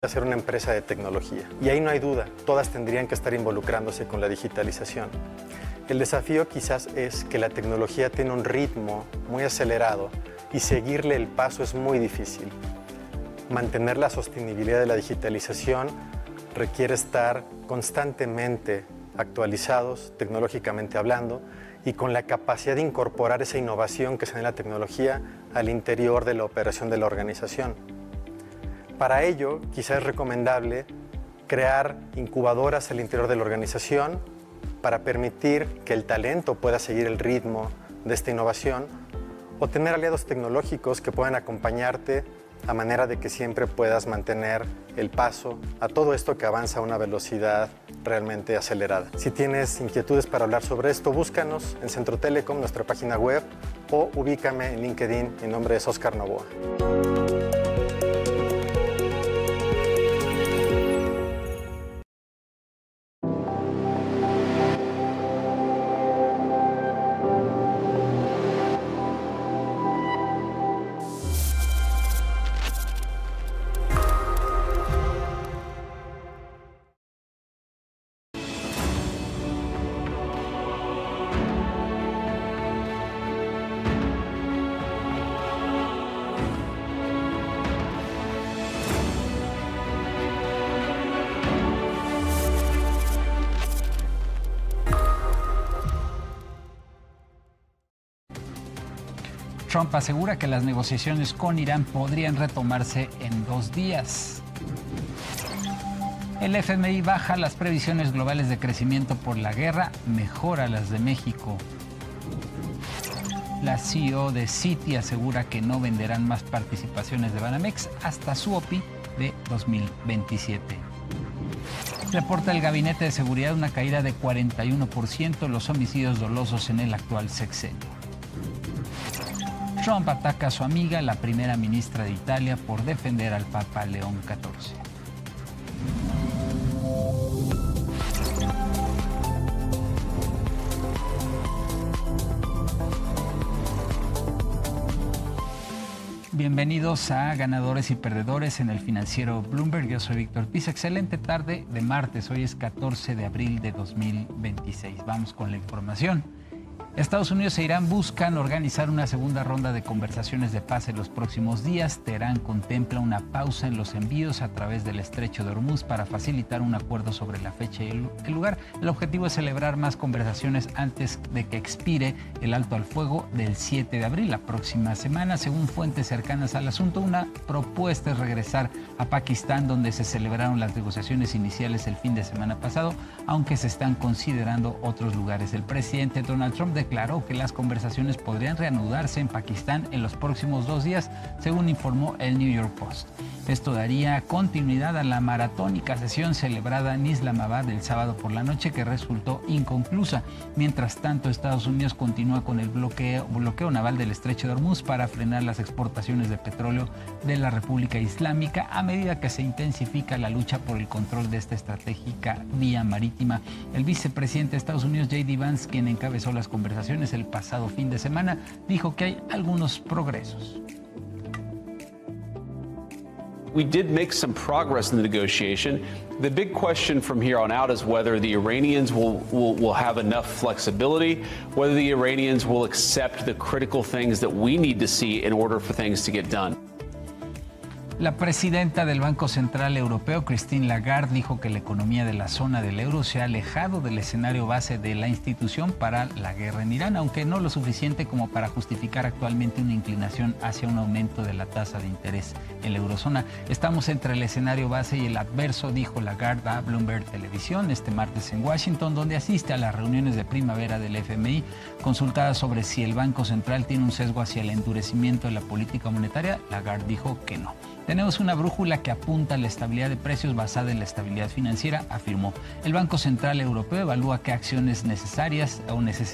ser una empresa de tecnología. Y ahí no hay duda, todas tendrían que estar involucrándose con la digitalización. El desafío quizás es que la tecnología tiene un ritmo muy acelerado y seguirle el paso es muy difícil. Mantener la sostenibilidad de la digitalización requiere estar constantemente actualizados, tecnológicamente hablando, y con la capacidad de incorporar esa innovación que se da en la tecnología al interior de la operación de la organización. Para ello, quizás es recomendable crear incubadoras al interior de la organización para permitir que el talento pueda seguir el ritmo de esta innovación o tener aliados tecnológicos que puedan acompañarte a manera de que siempre puedas mantener el paso a todo esto que avanza a una velocidad realmente acelerada. Si tienes inquietudes para hablar sobre esto, búscanos en Centro Telecom, nuestra página web, o ubícame en LinkedIn. Mi nombre es Oscar Novoa. Trump asegura que las negociaciones con Irán podrían retomarse en 2 días. El FMI baja las previsiones globales de crecimiento por la guerra, mejora las de México. La CEO de Citi asegura que no venderán más participaciones de Banamex hasta su OPI de 2027. Reporta el Gabinete de Seguridad una caída de 41% en los homicidios dolosos en el actual sexenio. Trump ataca a su amiga, la primera ministra de Italia, por defender al Papa León XIV. Bienvenidos a Ganadores y Perdedores en el financiero Bloomberg. Yo soy Víctor Pisa. Excelente tarde de martes. Hoy es 14 de abril de 2026. Vamos con la información. Estados Unidos e Irán buscan organizar una segunda ronda de conversaciones de paz en los próximos días. Teherán contempla una pausa en los envíos a través del estrecho de Hormuz para facilitar un acuerdo sobre la fecha y el lugar. El objetivo es celebrar más conversaciones antes de que expire el alto al fuego del 7 de abril, la próxima semana. Según fuentes cercanas al asunto, una propuesta es regresar a Pakistán, donde se celebraron las negociaciones iniciales el fin de semana pasado, aunque se están considerando otros lugares. El presidente Donald Trump declaró que las conversaciones podrían reanudarse en Pakistán en los próximos 2 días, según informó el New York Post. Esto daría continuidad a la maratónica sesión celebrada en Islamabad el sábado por la noche, que resultó inconclusa. Mientras tanto, Estados Unidos continúa con el bloqueo naval del estrecho de Hormuz para frenar las exportaciones de petróleo de la República Islámica a medida que se intensifica la lucha por el control de esta estratégica vía marítima. El vicepresidente de Estados Unidos, J.D. Vance, quien encabezó las conversaciones el pasado fin de semana, dijo que hay algunos progresos. We did make some progress in the negotiation. The big question from here on out is whether the Iranians will have enough flexibility, whether the Iranians will accept the critical things that we need to see in order for things to get done. La presidenta del Banco Central Europeo, Christine Lagarde, dijo que la economía de la zona del euro se ha alejado del escenario base de la institución para la guerra en Irán, aunque no lo suficiente como para justificar actualmente una inclinación hacia un aumento de la tasa de interés en la eurozona. Estamos entre el escenario base y el adverso, dijo Lagarde a Bloomberg Televisión este martes en Washington, donde asiste a las reuniones de primavera del FMI. Consultada sobre si el Banco Central tiene un sesgo hacia el endurecimiento de la política monetaria, Lagarde dijo que no. Tenemos una brújula que apunta a la estabilidad de precios basada en la estabilidad financiera, afirmó. El Banco Central Europeo evalúa qué acciones necesarias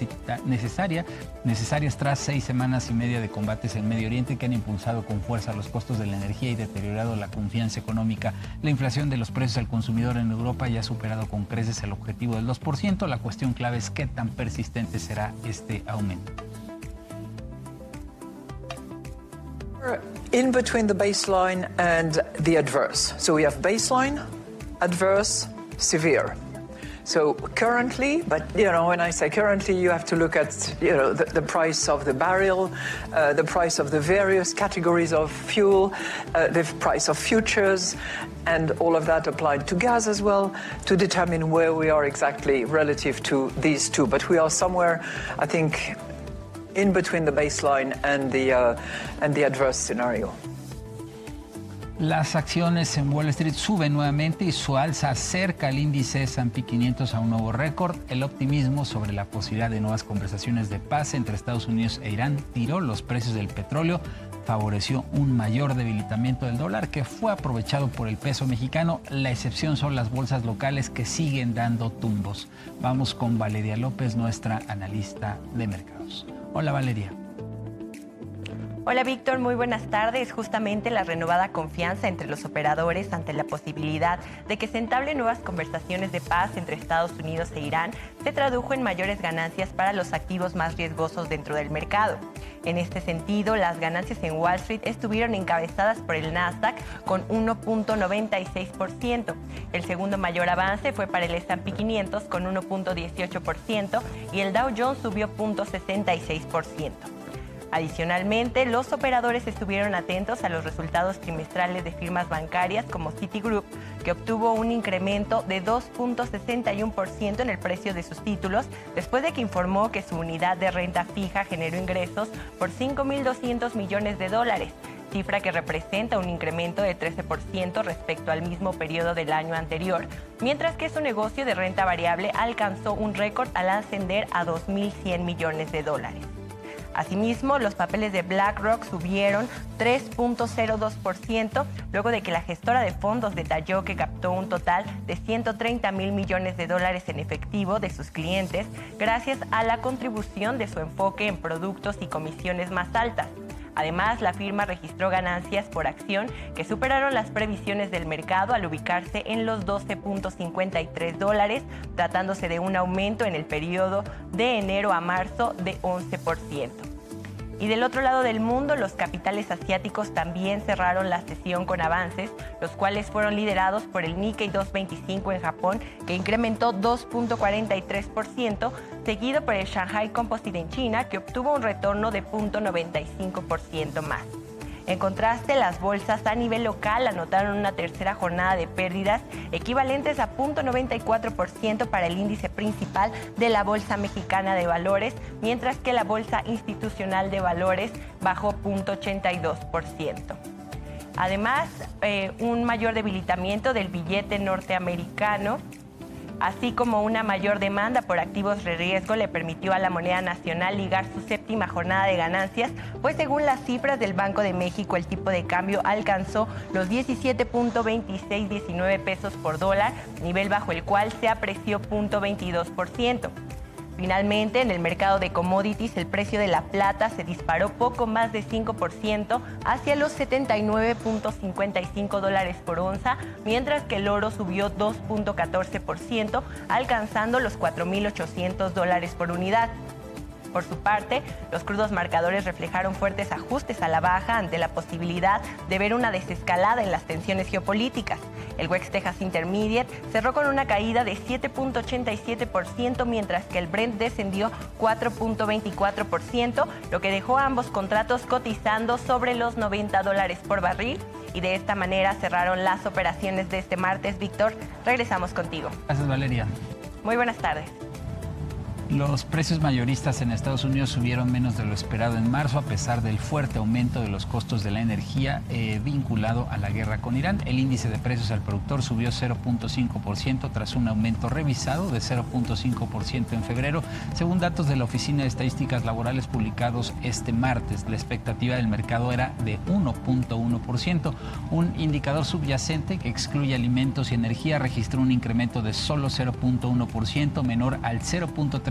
tras 6 semanas y media de combates en Medio Oriente que han impulsado con fuerza los costos de la energía y deteriorado la confianza económica. La inflación de los precios al consumidor en Europa ya ha superado con creces el objetivo del 2%. La cuestión clave es qué tan persistente será este aumento. in between the baseline and the adverse. So we have baseline, adverse, severe. So currently, but when I say currently, you have to look at the price of the barrel, the price of the various categories of fuel, the price of futures, and all of that applied to gas as well, to determine where we are exactly relative to these two. But we are somewhere, I think, in between the baseline and the adverse scenario. Las acciones en Wall Street suben nuevamente y su alza acerca al índice S&P 500 a un nuevo récord. El optimismo sobre la posibilidad de nuevas conversaciones de paz entre Estados Unidos e Irán tiró los precios del petróleo, favoreció un mayor debilitamiento del dólar que fue aprovechado por el peso mexicano. La excepción son las bolsas locales que siguen dando tumbos. Vamos con Valeria López, nuestra analista de mercados. Hola Valeria. Hola Víctor, muy buenas tardes. Justamente la renovada confianza entre los operadores ante la posibilidad de que se entablen nuevas conversaciones de paz entre Estados Unidos e Irán se tradujo en mayores ganancias para los activos más riesgosos dentro del mercado. En este sentido, las ganancias en Wall Street estuvieron encabezadas por el Nasdaq con 1.96%. El segundo mayor avance fue para el S&P 500 con 1.18% y el Dow Jones subió 0.66%. Adicionalmente, los operadores estuvieron atentos a los resultados trimestrales de firmas bancarias como Citigroup, que obtuvo un incremento de 2.61% en el precio de sus títulos, después de que informó que su unidad de renta fija generó ingresos por $5.200 millones, cifra que representa un incremento de 13% respecto al mismo periodo del año anterior, mientras que su negocio de renta variable alcanzó un récord al ascender a $2.100 millones. Asimismo, los papeles de BlackRock subieron 3.02%, luego de que la gestora de fondos detalló que captó un total de $130.000 millones en efectivo de sus clientes, gracias a la contribución de su enfoque en productos y comisiones más altas. Además, la firma registró ganancias por acción que superaron las previsiones del mercado al ubicarse en los $12.53, tratándose de un aumento en el periodo de enero a marzo de 11%. Y del otro lado del mundo, los capitales asiáticos también cerraron la sesión con avances, los cuales fueron liderados por el Nikkei 225 en Japón, que incrementó 2.43%, seguido por el Shanghai Composite en China, que obtuvo un retorno de 0.95% más. En contraste, las bolsas a nivel local anotaron una tercera jornada de pérdidas equivalentes a 0.94% para el índice principal de la Bolsa Mexicana de Valores, mientras que la Bolsa Institucional de Valores bajó 0.82%. Además, un mayor debilitamiento del billete norteamericano, así como una mayor demanda por activos de riesgo, le permitió a la moneda nacional ligar su séptima jornada de ganancias, pues según las cifras del Banco de México, el tipo de cambio alcanzó los 17.2619 pesos por dólar, nivel bajo el cual se apreció 0.22%. Finalmente, en el mercado de commodities, el precio de la plata se disparó poco más de 5% hacia los $79.55 por onza, mientras que el oro subió 2.14%, alcanzando los $4.800 por unidad. Por su parte, los crudos marcadores reflejaron fuertes ajustes a la baja ante la posibilidad de ver una desescalada en las tensiones geopolíticas. El West Texas Intermediate cerró con una caída de 7.87%, mientras que el Brent descendió 4.24%, lo que dejó a ambos contratos cotizando sobre los $90 por barril. Y de esta manera cerraron las operaciones de este martes. Víctor, regresamos contigo. Gracias, Valeria. Muy buenas tardes. Los precios mayoristas en Estados Unidos subieron menos de lo esperado en marzo, a pesar del fuerte aumento de los costos de la energía vinculado a la guerra con Irán. El índice de precios al productor subió 0.5% tras un aumento revisado de 0.5% en febrero, según datos de la Oficina de Estadísticas Laborales publicados este martes. La expectativa del mercado era de 1.1%. Un indicador subyacente que excluye alimentos y energía registró un incremento de solo 0.1%, menor al 0.3%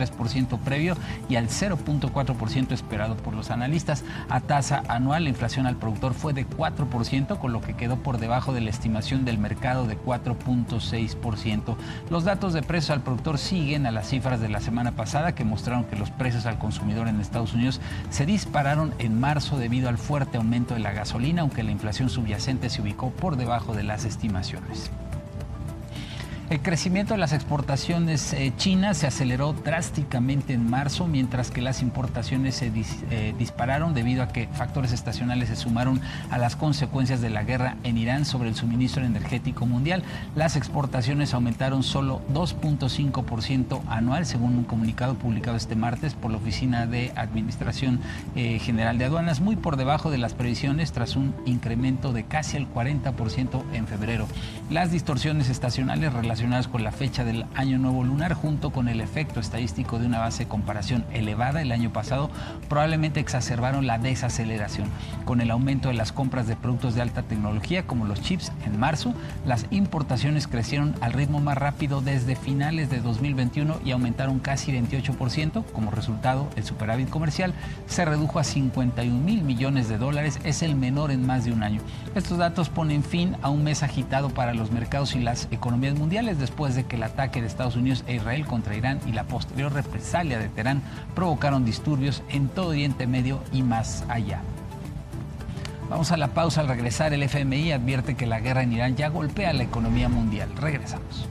0.3% previo y al 0.4% esperado por los analistas. A tasa anual, la inflación al productor fue de 4%, con lo que quedó por debajo de la estimación del mercado de 4.6%. Los datos de precios al productor siguen a las cifras de la semana pasada, que mostraron que los precios al consumidor en Estados Unidos se dispararon en marzo debido al fuerte aumento de la gasolina, aunque la inflación subyacente se ubicó por debajo de las estimaciones. El crecimiento de las exportaciones chinas se aceleró drásticamente en marzo, mientras que las importaciones se dispararon debido a que factores estacionales se sumaron a las consecuencias de la guerra en Irán sobre el suministro energético mundial. Las exportaciones aumentaron solo 2.5% anual, según un comunicado publicado este martes por la Oficina de Administración General de Aduanas, muy por debajo de las previsiones tras un incremento de casi el 40% en febrero. Las distorsiones estacionales relacionadas con la fecha del Año Nuevo Lunar, junto con el efecto estadístico de una base de comparación elevada el año pasado, probablemente exacerbaron la desaceleración. Con el aumento de las compras de productos de alta tecnología, como los chips, en marzo, las importaciones crecieron al ritmo más rápido desde finales de 2021 y aumentaron casi 28%. Como resultado, el superávit comercial se redujo a $51 mil millones, es el menor en más de un año. Estos datos ponen fin a un mes agitado para los mercados y las economías mundiales, después de que el ataque de Estados Unidos e Israel contra Irán y la posterior represalia de Teherán provocaron disturbios en todo Oriente Medio y más allá. Vamos a la pausa. Al regresar, el FMI advierte que la guerra en Irán ya golpea la economía mundial. Regresamos.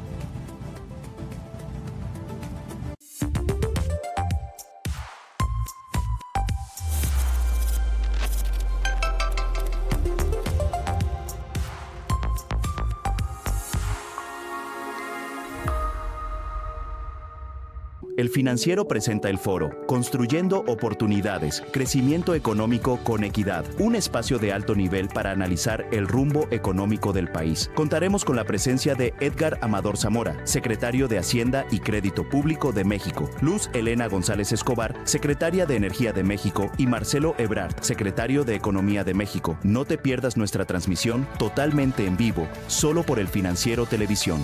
El Financiero presenta el foro Construyendo Oportunidades, Crecimiento Económico con Equidad, un espacio de alto nivel para analizar el rumbo económico del país. Contaremos con la presencia de Edgar Amador Zamora, secretario de Hacienda y Crédito Público de México, Luz Helena González Escobar, secretaria de Energía de México, y Marcelo Ebrard, secretario de Economía de México. No te pierdas nuestra transmisión totalmente en vivo, solo por El Financiero Televisión.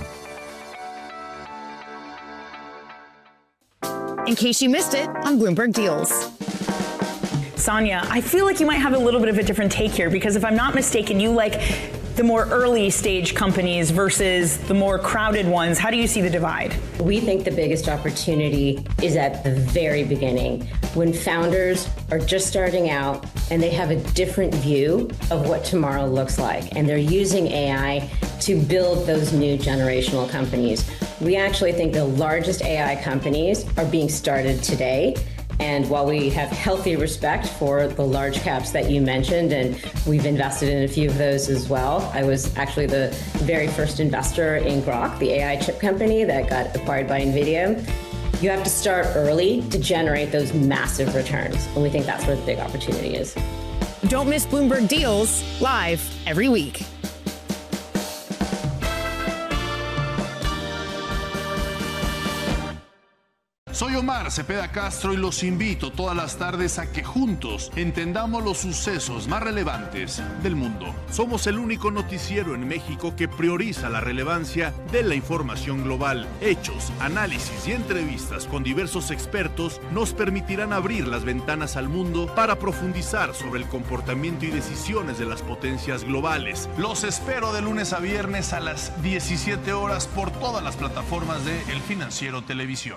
In case you missed it on Bloomberg Deals. Sonia, I feel like you might have a little bit of a different take here, because if I'm not mistaken, you like the more early stage companies versus the more crowded ones. How do you see the divide? We think the biggest opportunity is at the very beginning, when founders are just starting out and they have a different view of what tomorrow looks like, and they're using AI to build those new generational companies. We actually think the largest AI companies are being started today. And while we have healthy respect for the large caps that you mentioned, and we've invested in a few of those as well, I was actually the very first investor in Grok, the AI chip company that got acquired by NVIDIA. You have to start early to generate those massive returns. And we think that's where the big opportunity is. Don't miss Bloomberg Deals live every week. Soy Omar Cepeda Castro y los invito todas las tardes a que juntos entendamos los sucesos más relevantes del mundo. Somos el único noticiero en México que prioriza la relevancia de la información global. Hechos, análisis y entrevistas con diversos expertos nos permitirán abrir las ventanas al mundo para profundizar sobre el comportamiento y decisiones de las potencias globales. Los espero de lunes a viernes a las 17 horas por todas las plataformas de El Financiero Televisión.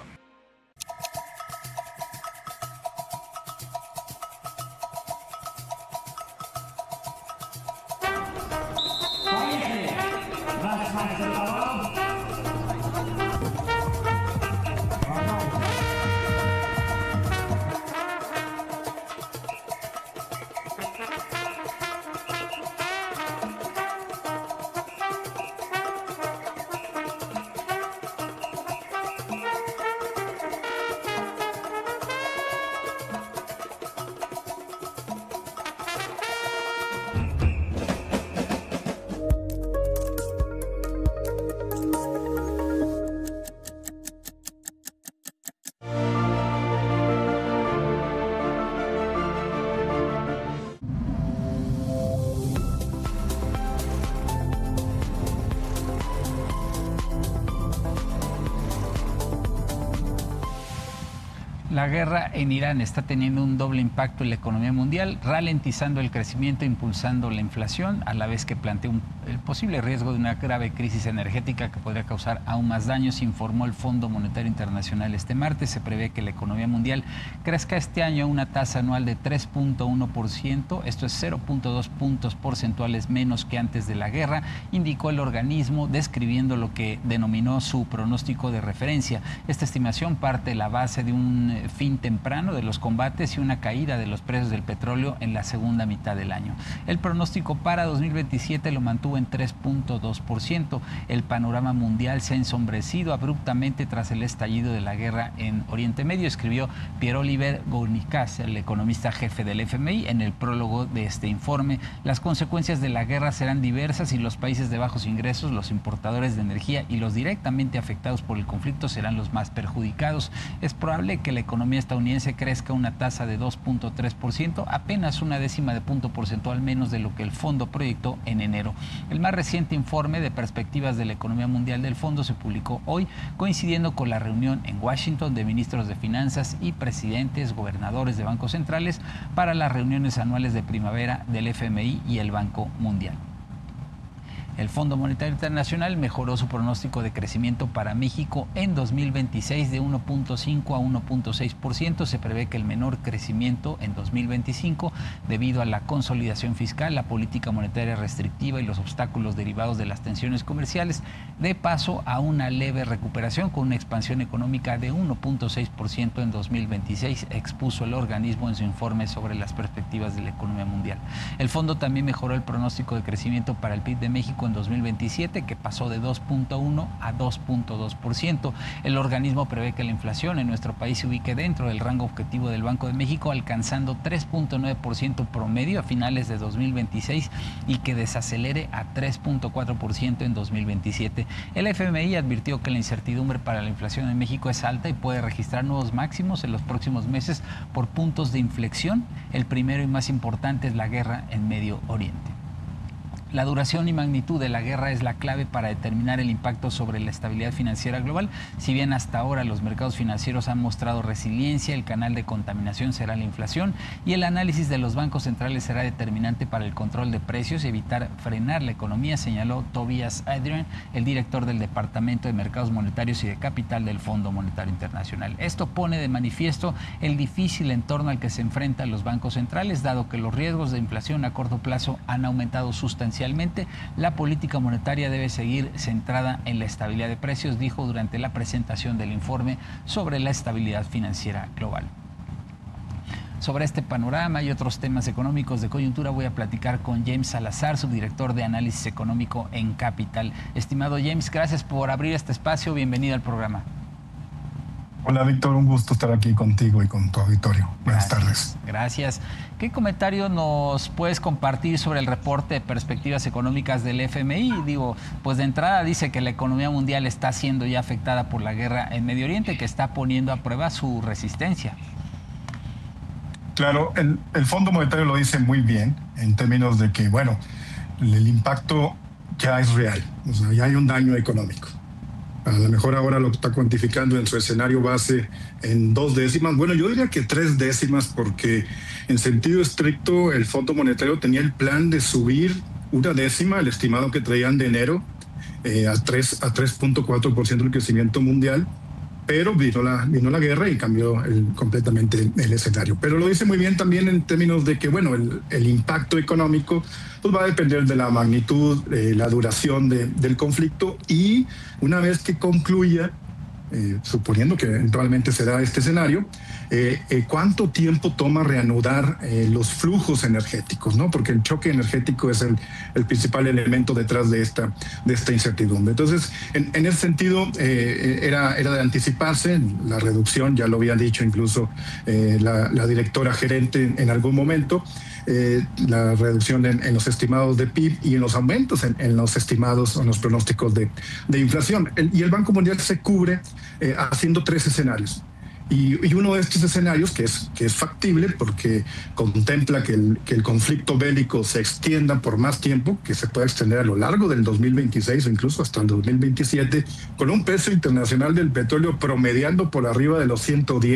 La guerra en Irán está teniendo un doble impacto en la economía mundial, ralentizando el crecimiento, impulsando la inflación, a la vez que plantea el posible riesgo de una grave crisis energética que podría causar aún más daños, informó el Fondo Monetario Internacional este martes. Se prevé que la economía mundial crezca este año a una tasa anual de 3.1%, esto es 0.2 puntos porcentuales menos que antes de la guerra, indicó el organismo, describiendo lo que denominó su pronóstico de referencia. Esta estimación parte de la base de un fin temprano de los combates y una caída de los precios del petróleo en la segunda mitad del año. El pronóstico para 2027 lo mantuvo en 3.2%. El panorama mundial se ha ensombrecido abruptamente tras el estallido de la guerra en Oriente Medio, escribió Pierre-Olivier Gournicas, el economista jefe del FMI, en el prólogo de este informe. Las consecuencias de la guerra serán diversas y los países de bajos ingresos, los importadores de energía y los directamente afectados por el conflicto serán los más perjudicados. Es probable que la economía estadounidense crezca a una tasa de 2.3%, apenas una décima de punto porcentual menos de lo que el fondo proyectó en enero. El más reciente informe de perspectivas de la economía mundial del fondo se publicó hoy, coincidiendo con la reunión en Washington de ministros de finanzas y presidentes, gobernadores de bancos centrales para las reuniones anuales de primavera del FMI y el Banco Mundial. El Fondo Monetario Internacional mejoró su pronóstico de crecimiento para México en 2026 de 1.5 a 1.6%. Se prevé que el menor crecimiento en 2025, debido a la consolidación fiscal, la política monetaria restrictiva y los obstáculos derivados de las tensiones comerciales, dé paso a una leve recuperación con una expansión económica de 1.6% en 2026, expuso el organismo en su informe sobre las perspectivas de la economía mundial. El fondo también mejoró el pronóstico de crecimiento para el PIB de México en 2027, que pasó de 2.1 a 2.2%. El organismo prevé que la inflación en nuestro país se ubique dentro del rango objetivo del Banco de México, alcanzando 3.9% promedio a finales de 2026 y que desacelere a 3.4% en 2027. El FMI advirtió que la incertidumbre para la inflación en México es alta y puede registrar nuevos máximos en los próximos meses por puntos de inflexión. El primero y más importante es la guerra en Medio Oriente. La duración y magnitud de la guerra es la clave para determinar el impacto sobre la estabilidad financiera global. Si bien hasta ahora los mercados financieros han mostrado resiliencia, el canal de contaminación será la inflación y el análisis de los bancos centrales será determinante para el control de precios y evitar frenar la economía, señaló Tobias Adrian, el director del Departamento de Mercados Monetarios y de Capital del Fondo Monetario Internacional. Esto pone de manifiesto el difícil entorno al que se enfrentan los bancos centrales, dado que los riesgos de inflación a corto plazo han aumentado sustancialmente. La política monetaria debe seguir centrada en la estabilidad de precios, dijo durante la presentación del informe sobre la estabilidad financiera global. Sobre este panorama y otros temas económicos de coyuntura voy a platicar con James Salazar, subdirector de análisis económico en Capital. Estimado James, gracias por abrir este espacio. Bienvenido al programa. Hola Víctor, un gusto estar aquí contigo y con tu auditorio. Buenas tardes. Gracias. ¿Qué comentario nos puedes compartir sobre el reporte de perspectivas económicas del FMI? Pues de entrada dice que la economía mundial está siendo ya afectada por la guerra en Medio Oriente, que está poniendo a prueba su resistencia. Claro, el Fondo Monetario lo dice muy bien en términos de que, bueno, el impacto ya es real, o sea, ya hay un daño económico. A lo mejor ahora lo está cuantificando en su escenario base en 2 décimas. Bueno, yo diría que 3 décimas, porque en sentido estricto el Fondo Monetario tenía el plan de subir 1 décima, el estimado que traían de enero, a 3.4% el crecimiento mundial, pero vino la guerra y cambió completamente el escenario. Pero lo dice muy bien también en términos de que, bueno, el impacto económico pues va a depender de la magnitud, la duración del conflicto, y una vez que concluya, suponiendo que eventualmente se da este escenario, cuánto tiempo toma reanudar los flujos energéticos, ¿no? Porque el choque energético es el principal elemento detrás de esta incertidumbre. Entonces, en ese sentido, era de anticiparse la reducción, ya lo había dicho incluso la directora gerente en algún momento, la reducción en los estimados de PIB y en los aumentos en los estimados, en los pronósticos de inflación. Y el Banco Mundial se cubre haciendo 3 escenarios. Y uno de estos escenarios, que es factible porque contempla que el conflicto bélico se extienda por más tiempo, que se pueda extender a lo largo del 2026 o incluso hasta el 2027, con un precio internacional del petróleo promediando por arriba de los $110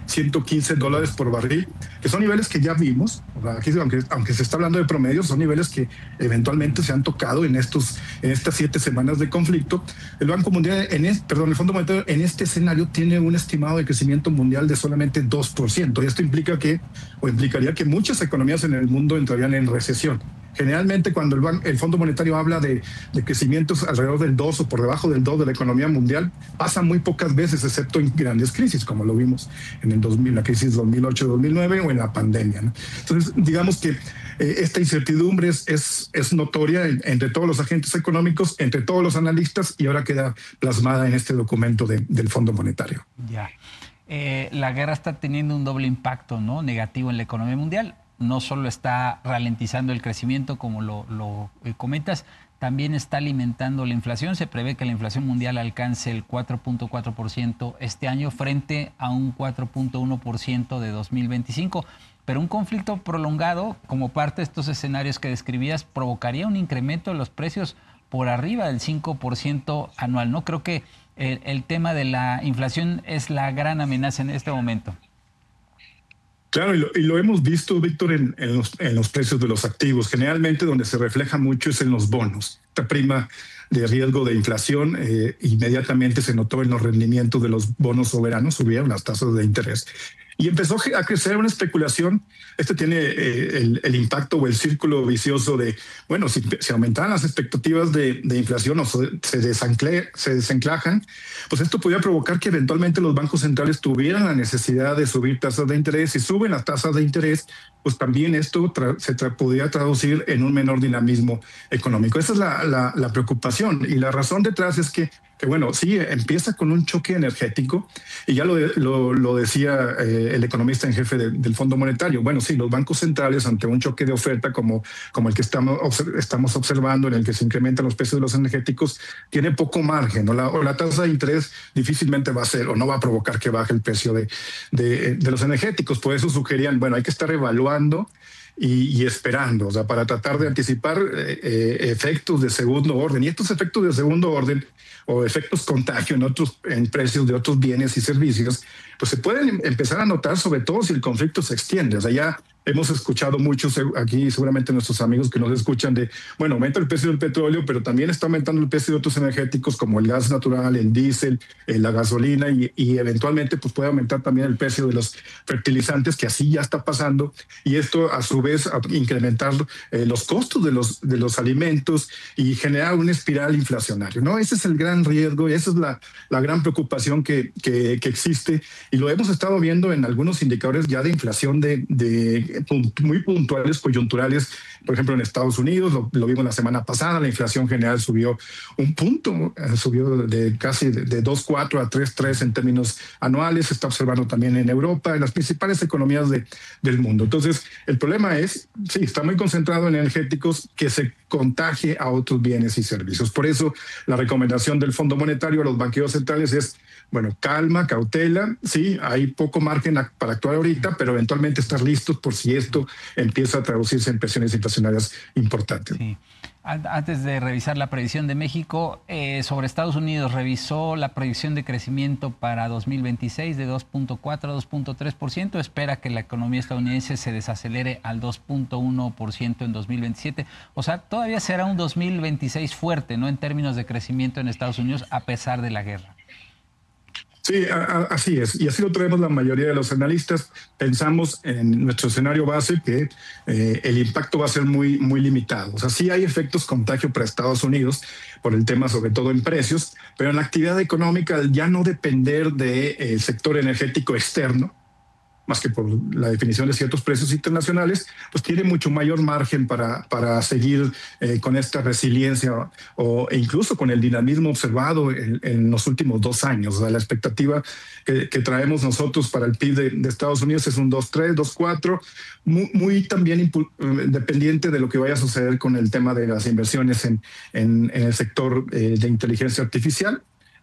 $115 por barril, que son niveles que ya vimos. Aquí, aunque se está hablando de promedios, son niveles que eventualmente se han tocado en estas 7 semanas de conflicto. El Banco Mundial, el Fondo Monetario en este escenario tiene un estimado de crecimiento mundial de solamente 2%. Y esto implicaría que muchas economías en el mundo entrarían en recesión. Generalmente cuando el Fondo Monetario habla de crecimientos alrededor del 2 o por debajo del 2 de la economía mundial, pasa muy pocas veces, excepto en grandes crisis, como lo vimos en la crisis 2008-2009 o en la pandemia, ¿no? Entonces, digamos que esta incertidumbre es notoria entre todos los agentes económicos, entre todos los analistas, y ahora queda plasmada en este documento del Fondo Monetario. Ya. La guerra está teniendo un doble impacto, ¿no?, negativo en la economía mundial. No solo está ralentizando el crecimiento, como lo comentas, también está alimentando la inflación. Se prevé que la inflación mundial alcance el 4.4% este año frente a un 4.1% de 2025. Pero un conflicto prolongado, como parte de estos escenarios que describías, provocaría un incremento de los precios por arriba del 5% anual, ¿no? Creo que el tema de la inflación es la gran amenaza en este momento. Claro, y lo hemos visto, Víctor, en los precios de los activos. Generalmente donde se refleja mucho es en los bonos. Esta prima de riesgo de inflación inmediatamente se notó en los rendimientos de los bonos soberanos, subieron las tasas de interés. Y empezó a crecer una especulación. Este tiene el impacto o el círculo vicioso de, bueno, si aumentaran las expectativas de inflación o se desanclajan, pues esto podría provocar que eventualmente los bancos centrales tuvieran la necesidad de subir tasas de interés. Si suben las tasas de interés, pues también esto podría traducir en un menor dinamismo económico. Esa es la preocupación. Y la razón detrás es que bueno, sí, empieza con un choque energético, y ya lo decía el economista en jefe del Fondo Monetario. Bueno, sí, los bancos centrales, ante un choque de oferta como el que estamos observando, en el que se incrementan los precios de los energéticos, tiene poco margen, ¿no? O la tasa de interés difícilmente va a ser o no va a provocar que baje el precio de los energéticos. Por eso sugerían, bueno, hay que estar evaluando y esperando, o sea, para tratar de anticipar efectos de segundo orden. Y estos efectos de segundo orden o efectos contagio en precios de otros bienes y servicios, pues se pueden empezar a notar, sobre todo si el conflicto se extiende. O sea, ya hemos escuchado muchos aquí, seguramente nuestros amigos que nos escuchan, de, bueno, aumenta el precio del petróleo, pero también está aumentando el precio de otros energéticos como el gas natural, el diésel, la gasolina, y eventualmente pues puede aumentar también el precio de los fertilizantes, que así ya está pasando, y esto a su vez incrementar los costos de los alimentos y generar una espiral inflacionaria, ¿no? Ese es el gran riesgo, y esa es la gran preocupación que existe, y lo hemos estado viendo en algunos indicadores ya de inflación muy puntuales, coyunturales. Por ejemplo, en Estados Unidos, lo vimos la semana pasada, la inflación general subió un punto, subió de casi de 2.4 a 3.3 en términos anuales. Se está observando también en Europa, en las principales economías del mundo. Entonces, el problema es, sí, está muy concentrado en energéticos, que se contagie a otros bienes y servicios. Por eso, la recomendación del Fondo Monetario a los banqueros centrales es, bueno, calma, cautela, sí, hay poco margen para actuar ahorita, pero eventualmente estar listos por si esto empieza a traducirse en presiones inflacionarias importantes. Sí. Antes de revisar la previsión de México, sobre Estados Unidos, revisó la proyección de crecimiento para 2026 de 2.4 a 2.3%. Espera que la economía estadounidense se desacelere al 2.1% en 2027. O sea, todavía será un 2026 fuerte, ¿no?, en términos de crecimiento en Estados Unidos, a pesar de la guerra. Sí, así es. Y así lo traemos la mayoría de los analistas. Pensamos en nuestro escenario base que el impacto va a ser muy, muy limitado. O sea, sí hay efectos contagio para Estados Unidos por el tema, sobre todo en precios, pero en la actividad económica, ya no depender del sector energético externo, más que por la definición de ciertos precios internacionales, pues tiene mucho mayor margen para seguir con esta resiliencia e incluso con el dinamismo observado en los últimos 2 años. O sea, la expectativa que traemos nosotros para el PIB de Estados Unidos es un 2.3, 2.4, muy también dependiente de lo que vaya a suceder con el tema de las inversiones en el sector de inteligencia artificial.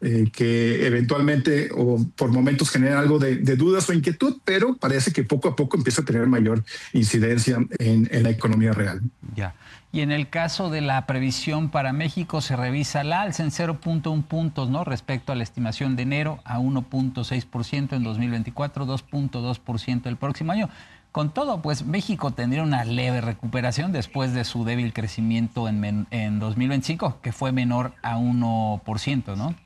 que eventualmente o por momentos genera algo de dudas o inquietud, pero parece que poco a poco empieza a tener mayor incidencia en la economía real. Ya. Y en el caso de la previsión para México se revisa al alza en 0.1 puntos, ¿no? Respecto a la estimación de enero, a 1.6% en 2024, 2.2% el próximo año. Con todo, pues México tendría una leve recuperación después de su débil crecimiento en 2025, que fue menor a 1%, ¿no?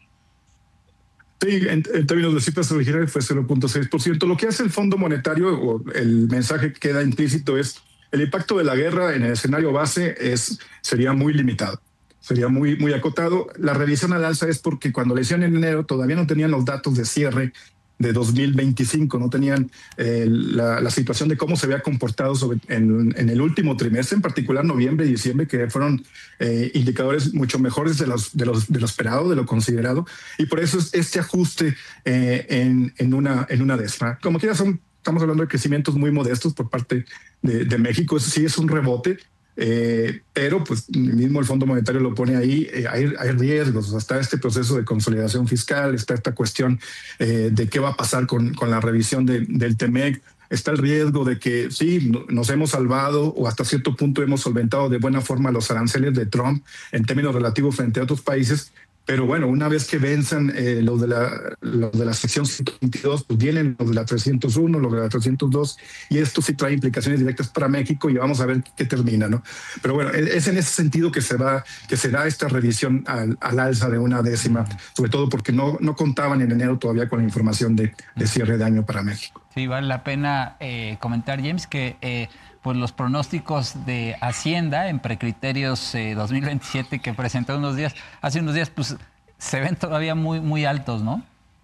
Sí, en términos de cifras originales fue 0.6%. Lo que hace el Fondo Monetario, o el mensaje que queda implícito, es el impacto de la guerra en el escenario base sería muy limitado, sería muy acotado. La revisión al alza es porque cuando le hicieron en enero todavía no tenían los datos de cierre de 2025, no tenían la situación de cómo se había comportado en el último trimestre, en particular noviembre y diciembre, que fueron indicadores mucho mejores de lo esperado, de lo considerado, y por eso es este ajuste en una décima. Como quiera, estamos hablando de crecimientos muy modestos por parte de México. Sí es un rebote, pero pues mismo el Fondo Monetario lo pone ahí. Hay riesgos, está este proceso de consolidación fiscal, está esta cuestión de qué va a pasar con la revisión del TEMEC. Está el riesgo de que sí, nos hemos salvado o hasta cierto punto hemos solventado de buena forma los aranceles de Trump en términos relativos frente a otros países. Pero bueno, una vez que venzan los de la sección 122, pues vienen los de la 301, los de la 302, y esto sí trae implicaciones directas para México y vamos a ver qué termina, ¿no? Pero bueno, es en ese sentido que se da esta revisión al alza de una décima, sobre todo porque no contaban en enero todavía con la información de cierre de año para México. Sí, vale la pena comentar, James, que pues los pronósticos de Hacienda en Precriterios 2027 que presentó hace unos días, pues se ven todavía muy altos, ¿no?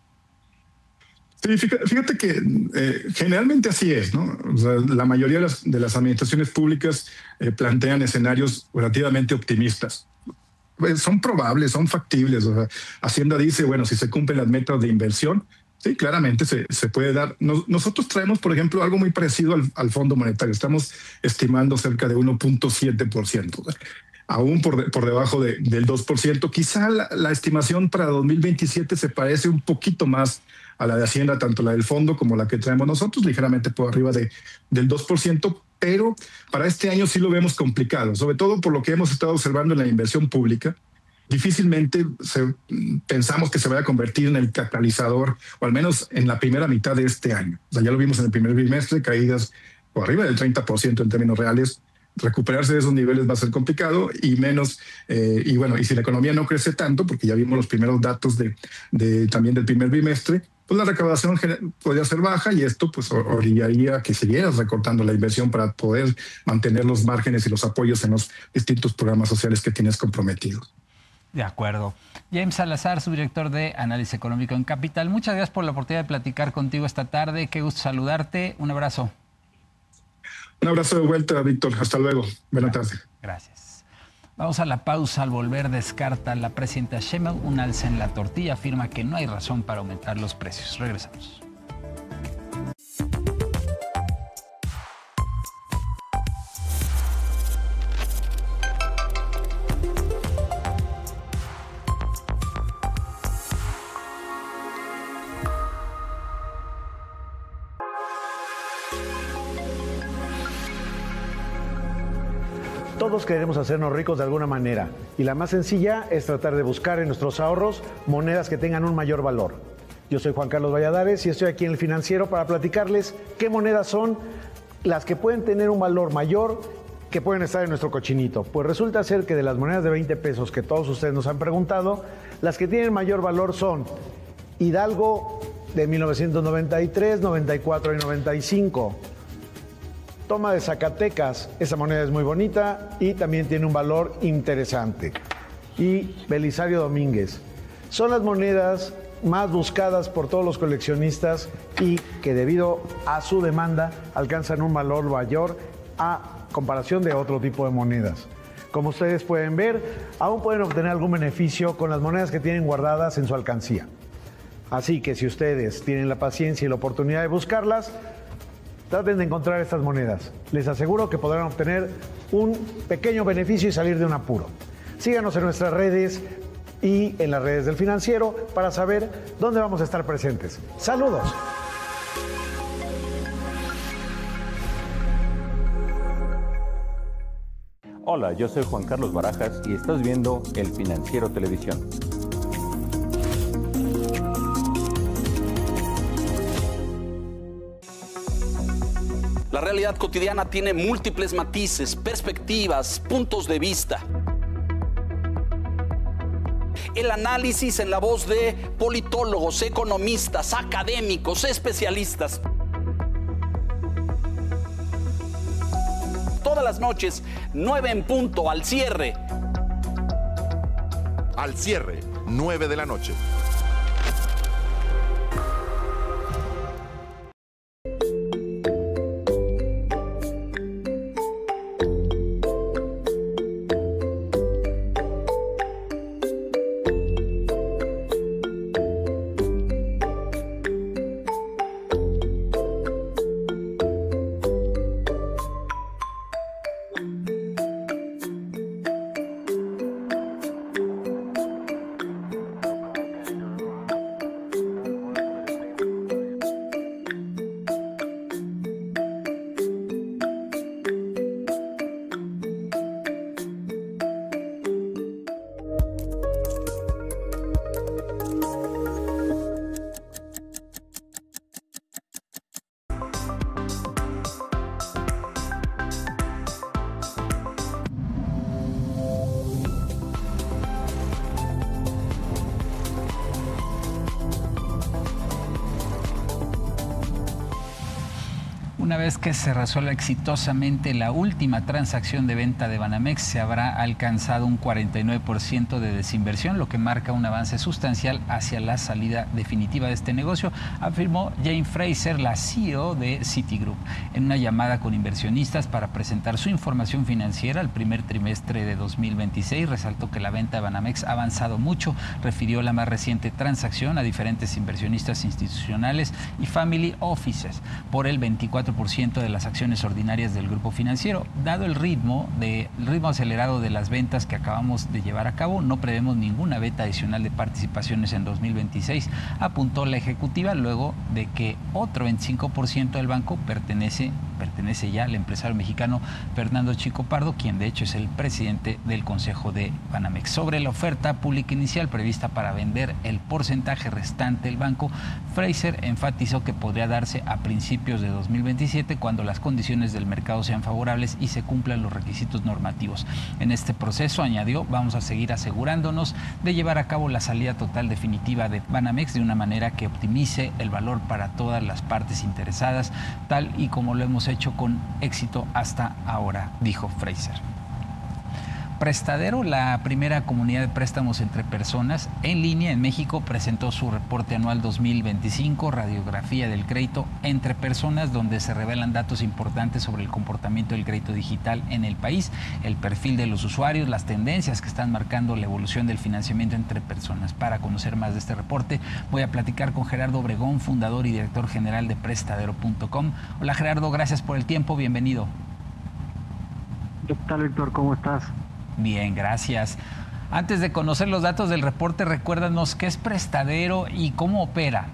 Sí, fíjate que generalmente así es, ¿no? O sea, la mayoría de las administraciones públicas plantean escenarios relativamente optimistas. Pues son probables, son factibles. O sea, Hacienda dice, bueno, si se cumplen las metas de inversión, sí, claramente se puede dar. Nosotros traemos, por ejemplo, algo muy parecido al Fondo Monetario. Estamos estimando cerca de 1.7%, aún por debajo del 2%. Quizá la estimación para 2027 se parece un poquito más a la de Hacienda, tanto la del Fondo como la que traemos nosotros, ligeramente por arriba del 2%, pero para este año sí lo vemos complicado, sobre todo por lo que hemos estado observando en la inversión pública. Difícilmente pensamos que se vaya a convertir en el catalizador, o al menos en la primera mitad de este año. O sea, ya lo vimos en el primer trimestre, caídas por arriba del 30% en términos reales. Recuperarse de esos niveles va a ser complicado y menos, y bueno, y si la economía no crece tanto, porque ya vimos los primeros datos también del primer bimestre, pues la recaudación podría ser baja y esto pues orillaría a que siguieras recortando la inversión para poder mantener los márgenes y los apoyos en los distintos programas sociales que tienes comprometidos. De acuerdo. James Salazar, subdirector de Análisis Económico en Capital. Muchas gracias por la oportunidad de platicar contigo esta tarde. Qué gusto saludarte. Un abrazo. Un abrazo de vuelta, Víctor. Hasta luego. Buenas tardes. Gracias. Vamos a la pausa. Al volver, descarta la presidenta Sheinbaum un alza en la tortilla. Afirma que no hay razón para aumentar los precios. Regresamos. Todos queremos hacernos ricos de alguna manera y la más sencilla es tratar de buscar en nuestros ahorros monedas que tengan un mayor valor. Yo soy Juan Carlos Valladares y estoy aquí en El Financiero para platicarles qué monedas son las que pueden tener un valor mayor que pueden estar en nuestro cochinito. Pues resulta ser que de las monedas de 20 pesos que todos ustedes nos han preguntado, las que tienen mayor valor son Hidalgo de 1993, 94 y 95. Toma de Zacatecas, esa moneda es muy bonita y también tiene un valor interesante. Y Belisario Domínguez. Son las monedas más buscadas por todos los coleccionistas y que debido a su demanda alcanzan un valor mayor a comparación de otro tipo de monedas. Como ustedes pueden ver, aún pueden obtener algún beneficio con las monedas que tienen guardadas en su alcancía. Así que si ustedes tienen la paciencia y la oportunidad de buscarlas, traten de encontrar estas monedas. Les aseguro que podrán obtener un pequeño beneficio y salir de un apuro. Síganos en nuestras redes y en las redes del Financiero para saber dónde vamos a estar presentes. ¡Saludos! Hola, yo soy Juan Carlos Barajas y estás viendo El Financiero Televisión. La realidad cotidiana tiene múltiples matices, perspectivas, puntos de vista. El análisis en la voz de politólogos, economistas, académicos, especialistas. Todas las noches, 9 en punto, al cierre. Al cierre, 9 de la noche. Una vez que se resuelva exitosamente la última transacción de venta de Banamex, se habrá alcanzado un 49% de desinversión, lo que marca un avance sustancial hacia la salida definitiva de este negocio, afirmó Jane Fraser, la CEO de Citigroup, en una llamada con inversionistas para presentar su información financiera al primer trimestre de 2026. Resaltó que la venta de Banamex ha avanzado mucho, refirió la más reciente transacción a diferentes inversionistas institucionales y family offices por el 24% de las acciones ordinarias del grupo financiero. Dado el ritmo acelerado de las ventas que acabamos de llevar a cabo, no prevemos ninguna venta adicional de participaciones en 2026, apuntó la ejecutiva, luego de que otro 25% del banco pertenece ya al empresario mexicano Fernando Chico Pardo, quien de hecho es el presidente del Consejo de Banamex. Sobre la oferta pública inicial prevista para vender el porcentaje restante del banco, Fraser enfatizó que podría darse a principios de 2027 cuando las condiciones del mercado sean favorables y se cumplan los requisitos normativos. En este proceso, añadió, vamos a seguir asegurándonos de llevar a cabo la salida total definitiva de Banamex de una manera que optimice el valor para todas las partes interesadas, tal y como lo hemos hecho con éxito hasta ahora, dijo Fraser. Prestadero, la primera comunidad de préstamos entre personas en línea en México, presentó su reporte anual 2025, Radiografía del Crédito entre Personas, donde se revelan datos importantes sobre el comportamiento del crédito digital en el país, el perfil de los usuarios, las tendencias que están marcando la evolución del financiamiento entre personas. Para conocer más de este reporte, voy a platicar con Gerardo Obregón, fundador y director general de Prestadero.com. Hola Gerardo, gracias por el tiempo, bienvenido. ¿Qué tal, Víctor? ¿Cómo estás? Bien, gracias. Antes de conocer los datos del reporte, recuérdanos qué es Prestadero y cómo opera.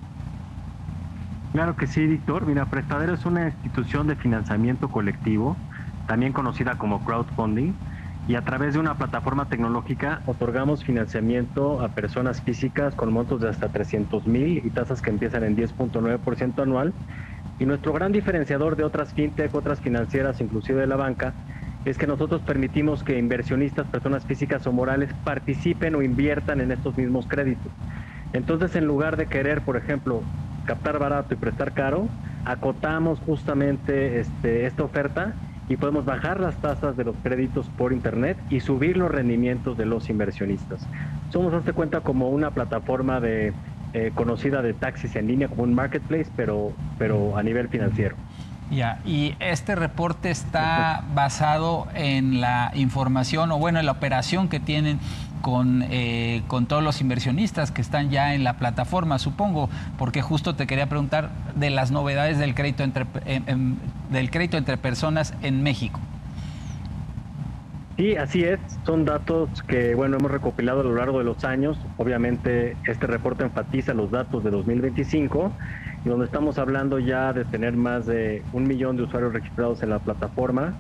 Claro que sí, Víctor. Mira, Prestadero es una institución de financiamiento colectivo, también conocida como crowdfunding, y a través de una plataforma tecnológica otorgamos financiamiento a personas físicas con montos de hasta 300,000 y tasas que empiezan en 10.9% anual. Y nuestro gran diferenciador de otras fintech, otras financieras, inclusive de la banca, es que nosotros permitimos que inversionistas, personas físicas o morales, participen o inviertan en estos mismos créditos. Entonces, en lugar de querer, por ejemplo, captar barato y prestar caro, acotamos justamente esta oferta y podemos bajar las tasas de los créditos por internet y subir los rendimientos de los inversionistas. Somos, hazte cuenta, como una plataforma conocida de taxis en línea, como un marketplace, pero a nivel financiero. Ya, y este reporte está basado en la información, o bueno, en la operación que tienen con todos los inversionistas que están ya en la plataforma, supongo, porque justo te quería preguntar de las novedades del crédito entre personas en México. Sí, así es. Son datos que, hemos recopilado a lo largo de los años. Obviamente, este reporte enfatiza los datos de 2025, y donde estamos hablando ya de tener más de 1 millón de usuarios registrados en la plataforma,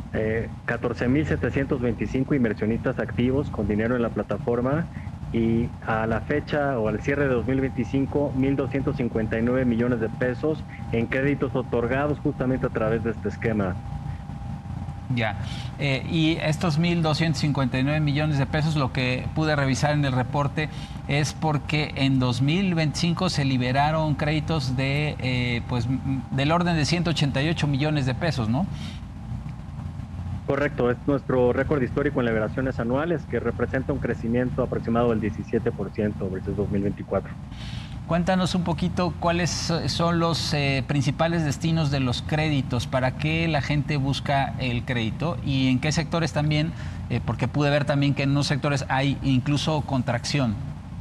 14,725 inversionistas activos con dinero en la plataforma, y a la fecha o al cierre de 2025, 1,259 millones de pesos en créditos otorgados justamente a través de este esquema. Ya, y estos 1,259 millones de pesos, lo que pude revisar en el reporte, es porque en 2025 se liberaron créditos de, del orden de 188 millones de pesos, ¿no? Correcto, es nuestro récord histórico en liberaciones anuales, que representa un crecimiento aproximado del 17% versus 2024. Cuéntanos un poquito cuáles son los principales destinos de los créditos, para qué la gente busca el crédito y en qué sectores también, porque pude ver también que en unos sectores hay incluso contracción.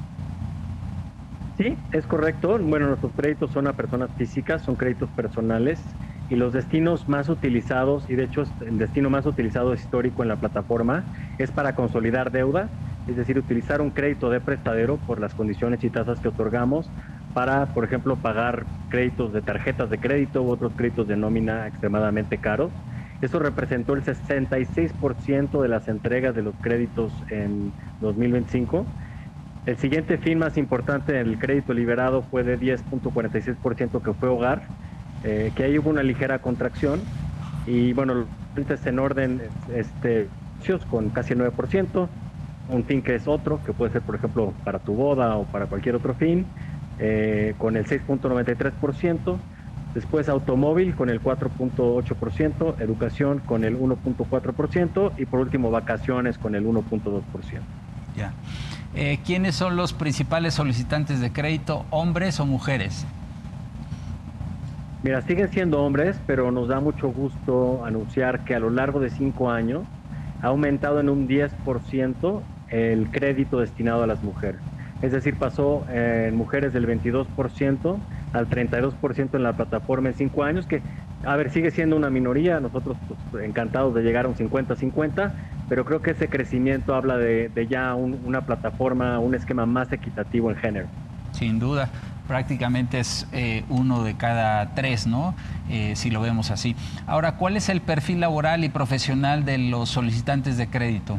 Sí, es correcto. Nuestros créditos son a personas físicas, son créditos personales, y los destinos más utilizados, y de hecho el destino más utilizado histórico en la plataforma, es para consolidar deuda. Es decir, utilizar un crédito de prestadero por las condiciones y tasas que otorgamos para, por ejemplo, pagar créditos de tarjetas de crédito u otros créditos de nómina extremadamente caros. Eso representó el 66% de las entregas de los créditos en 2025. El siguiente fin más importante del crédito liberado fue de 10.46%, que fue hogar, que ahí hubo una ligera contracción. Y bueno, en orden con casi el 9%. Un fin que es otro, que puede ser, por ejemplo, para tu boda o para cualquier otro fin, con el 6.93%. Después automóvil con el 4.8%, educación con el 1.4% y por último vacaciones con el 1.2%. Ya. ¿Quiénes son los principales solicitantes de crédito, hombres o mujeres? Mira, siguen siendo hombres, pero nos da mucho gusto anunciar que a lo largo de 5 años ha aumentado en un 10% el crédito destinado a las mujeres. Es decir, pasó en mujeres del 22% al 32% en la plataforma en 5 años, que, sigue siendo una minoría. Nosotros encantados de llegar a un 50-50, pero creo que ese crecimiento habla de ya una plataforma, un esquema más equitativo en género. Sin duda. Prácticamente es 1 de cada 3, ¿no? Si lo vemos así. Ahora, ¿cuál es el perfil laboral y profesional de los solicitantes de crédito?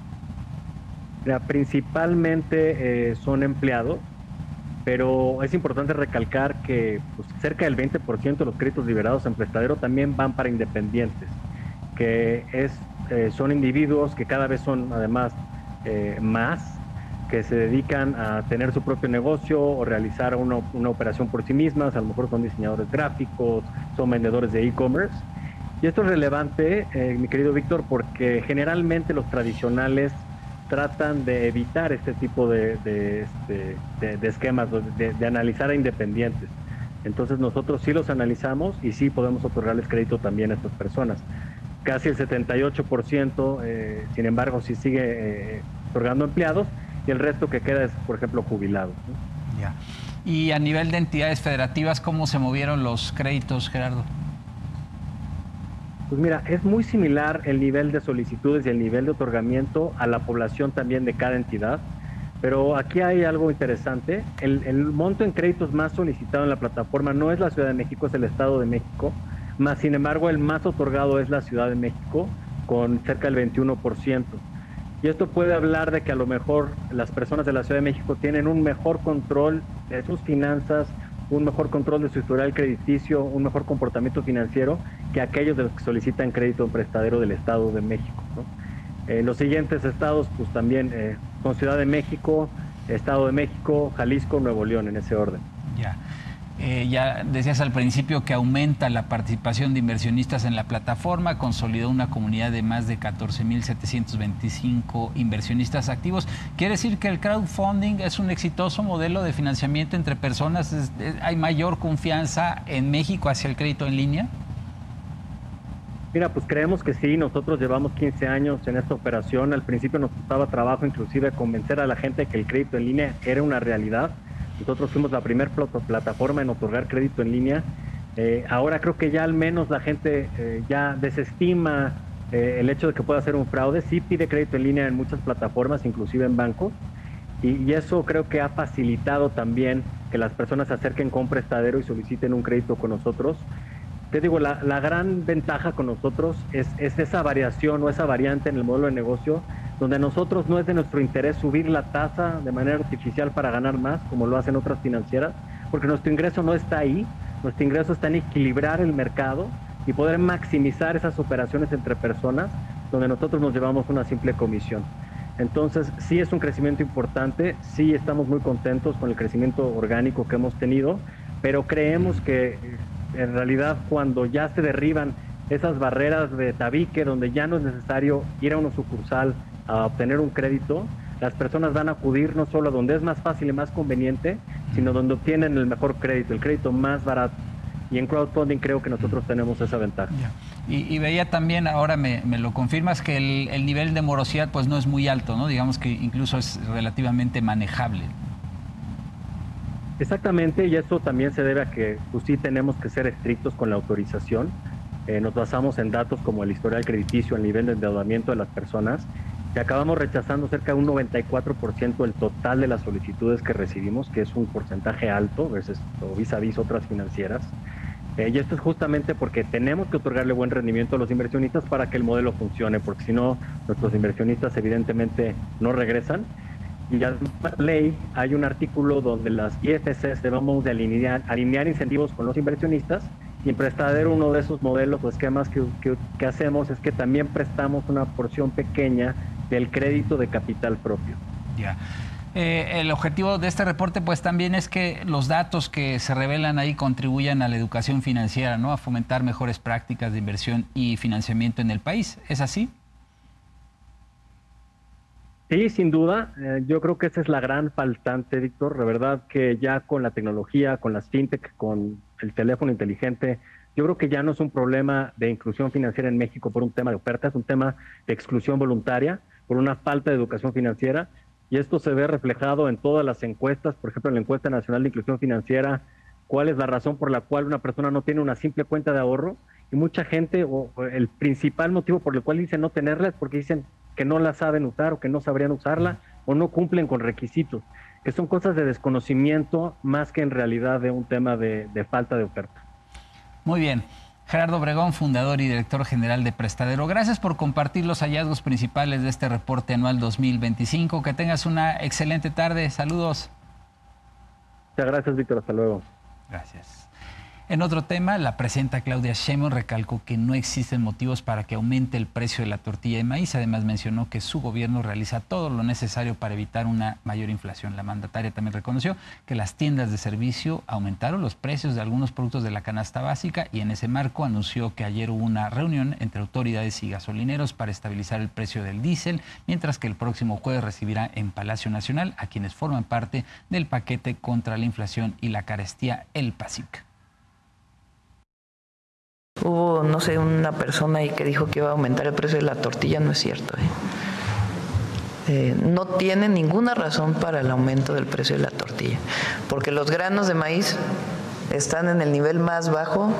Principalmente son empleados, pero es importante recalcar que cerca del 20% de los créditos liberados en prestadero también van para independientes, que son individuos que cada vez son además más, que se dedican a tener su propio negocio o realizar una operación por sí mismas. A lo mejor son diseñadores gráficos, son vendedores de e-commerce. Y esto es relevante, mi querido Víctor, porque generalmente los tradicionales tratan de evitar este tipo de esquemas, de analizar a independientes. Entonces nosotros sí los analizamos y sí podemos otorgarles crédito también a estas personas. Casi el 78%, sin embargo, sí sigue otorgando empleados, y el resto que queda es, por ejemplo, jubilados, ¿no? Ya. Y a nivel de entidades federativas, ¿cómo se movieron los créditos, Gerardo? Pues mira, es muy similar el nivel de solicitudes y el nivel de otorgamiento a la población también de cada entidad, pero aquí hay algo interesante. El monto en créditos más solicitado en la plataforma no es la Ciudad de México, es el Estado de México, más sin embargo el más otorgado es la Ciudad de México, con cerca del 21%. Y esto puede hablar de que a lo mejor las personas de la Ciudad de México tienen un mejor control de sus finanzas, un mejor control de su historial crediticio, un mejor comportamiento financiero que aquellos de los que solicitan crédito en prestadero del Estado de México, ¿no? Los siguientes estados pues también son Ciudad de México, Estado de México, Jalisco, Nuevo León, en ese orden. Ya. Ya decías al principio que aumenta la participación de inversionistas en la plataforma, consolidó una comunidad de más de 14,725 inversionistas activos. ¿Quiere decir que el crowdfunding es un exitoso modelo de financiamiento entre personas? ¿Hay mayor confianza en México hacia el crédito en línea? Mira, pues creemos que sí. Nosotros llevamos 15 años en esta operación. Al principio nos costaba trabajo inclusive convencer a la gente que el crédito en línea era una realidad. Nosotros fuimos la primera plataforma en otorgar crédito en línea. Ahora creo que ya al menos la gente ya desestima el hecho de que pueda ser un fraude. Sí pide crédito en línea en muchas plataformas, inclusive en bancos, y eso creo que ha facilitado también que las personas se acerquen con prestadero y soliciten un crédito con nosotros. Te digo, la gran ventaja con nosotros es esa variación o esa variante en el modelo de negocio, donde a nosotros no es de nuestro interés subir la tasa de manera artificial para ganar más, como lo hacen otras financieras, porque nuestro ingreso no está ahí, nuestro ingreso está en equilibrar el mercado y poder maximizar esas operaciones entre personas, donde nosotros nos llevamos una simple comisión. Entonces, sí es un crecimiento importante, sí estamos muy contentos con el crecimiento orgánico que hemos tenido, pero creemos que en realidad cuando ya se derriban esas barreras de tabique, donde ya no es necesario ir a una sucursal a obtener un crédito, las personas van a acudir no solo a donde es más fácil y más conveniente, sino donde obtienen el mejor crédito, el crédito más barato. Y en crowdfunding creo que nosotros tenemos esa ventaja. Y veía también, ahora me lo confirmas, que el nivel de morosidad pues no es muy alto, ¿no? Digamos que incluso es relativamente manejable. Exactamente, y eso también se debe a que pues, sí tenemos que ser estrictos con la autorización. Nos basamos en datos como el historial crediticio, el nivel de endeudamiento de las personas, y acabamos rechazando cerca de un 94% del total de las solicitudes que recibimos, que es un porcentaje alto versus o vis a vis otras financieras. Y esto es justamente porque tenemos que otorgarle buen rendimiento a los inversionistas para que el modelo funcione, porque si no, nuestros inversionistas evidentemente no regresan. Y además de la ley, hay un artículo donde las IFCs debemos de alinear incentivos con los inversionistas, y en Prestadero uno de esos modelos o esquemas que hacemos es que también prestamos una porción pequeña del crédito de capital propio. Ya. El objetivo de este reporte pues también es que los datos que se revelan ahí contribuyan a la educación financiera, ¿no? A fomentar mejores prácticas de inversión y financiamiento en el país. ¿Es así? Sí, sin duda. Yo creo que esa es la gran faltante, Víctor. La verdad que ya con la tecnología, con las fintech, con el teléfono inteligente, yo creo que ya no es un problema de inclusión financiera en México por un tema de oferta, es un tema de exclusión voluntaria por una falta de educación financiera. Y esto se ve reflejado en todas las encuestas, por ejemplo, en la encuesta nacional de inclusión financiera, cuál es la razón por la cual una persona no tiene una simple cuenta de ahorro, y mucha gente, o el principal motivo por el cual dicen no tenerla es porque dicen que no la saben usar o que no sabrían usarla o no cumplen con requisitos, que son cosas de desconocimiento más que en realidad de un tema de falta de oferta. Muy bien. Gerardo Obregón, fundador y director general de Prestadero, gracias por compartir los hallazgos principales de este reporte anual 2025. Que tengas una excelente tarde. Saludos. Muchas gracias, Víctor. Hasta luego. Gracias. En otro tema, la presidenta Claudia Sheinbaum recalcó que no existen motivos para que aumente el precio de la tortilla de maíz. Además, mencionó que su gobierno realiza todo lo necesario para evitar una mayor inflación. La mandataria también reconoció que las tiendas de servicio aumentaron los precios de algunos productos de la canasta básica, y en ese marco anunció que ayer hubo una reunión entre autoridades y gasolineros para estabilizar el precio del diésel, mientras que el próximo jueves recibirá en Palacio Nacional a quienes forman parte del paquete contra la inflación y la carestía, el PASIC. Hubo, no sé, una persona ahí que dijo que iba a aumentar el precio de la tortilla. No es cierto. No tiene ninguna razón para el aumento del precio de la tortilla, porque los granos de maíz están en el nivel más bajo,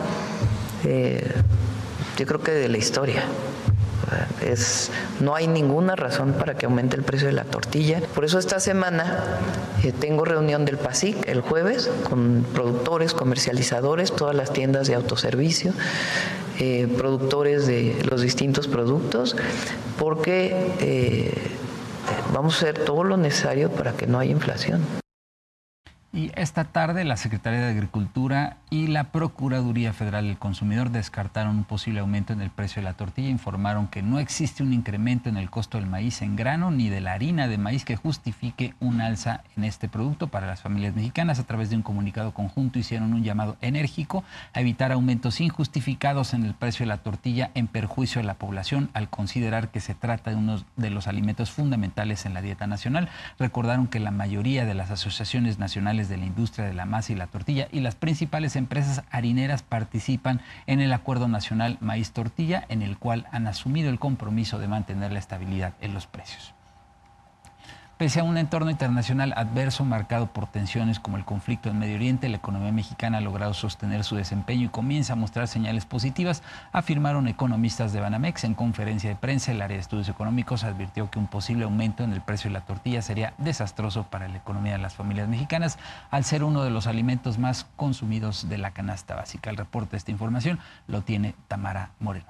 yo creo que de la historia. No hay ninguna razón para que aumente el precio de la tortilla. Por eso esta semana tengo reunión del PASIC el jueves con productores, comercializadores, todas las tiendas de autoservicio, productores de los distintos productos, porque vamos a hacer todo lo necesario para que no haya inflación. Y esta tarde la Secretaría de Agricultura y la Procuraduría Federal del Consumidor descartaron un posible aumento en el precio de la tortilla. Informaron que no existe un incremento en el costo del maíz en grano ni de la harina de maíz que justifique un alza en este producto para las familias mexicanas. A través de un comunicado conjunto hicieron un llamado enérgico a evitar aumentos injustificados en el precio de la tortilla en perjuicio de la población, al considerar que se trata de uno de los alimentos fundamentales en la dieta nacional. Recordaron que la mayoría de las asociaciones nacionales de la industria de la masa y la tortilla y las principales empresas harineras participan en el Acuerdo Nacional Maíz Tortilla, en el cual han asumido el compromiso de mantener la estabilidad en los precios. Pese a un entorno internacional adverso marcado por tensiones como el conflicto en Medio Oriente, la economía mexicana ha logrado sostener su desempeño y comienza a mostrar señales positivas, afirmaron economistas de Banamex. En conferencia de prensa, el área de estudios económicos advirtió que un posible aumento en el precio de la tortilla sería desastroso para la economía de las familias mexicanas, al ser uno de los alimentos más consumidos de la canasta básica. El reporte de esta información lo tiene Tamara Moreno.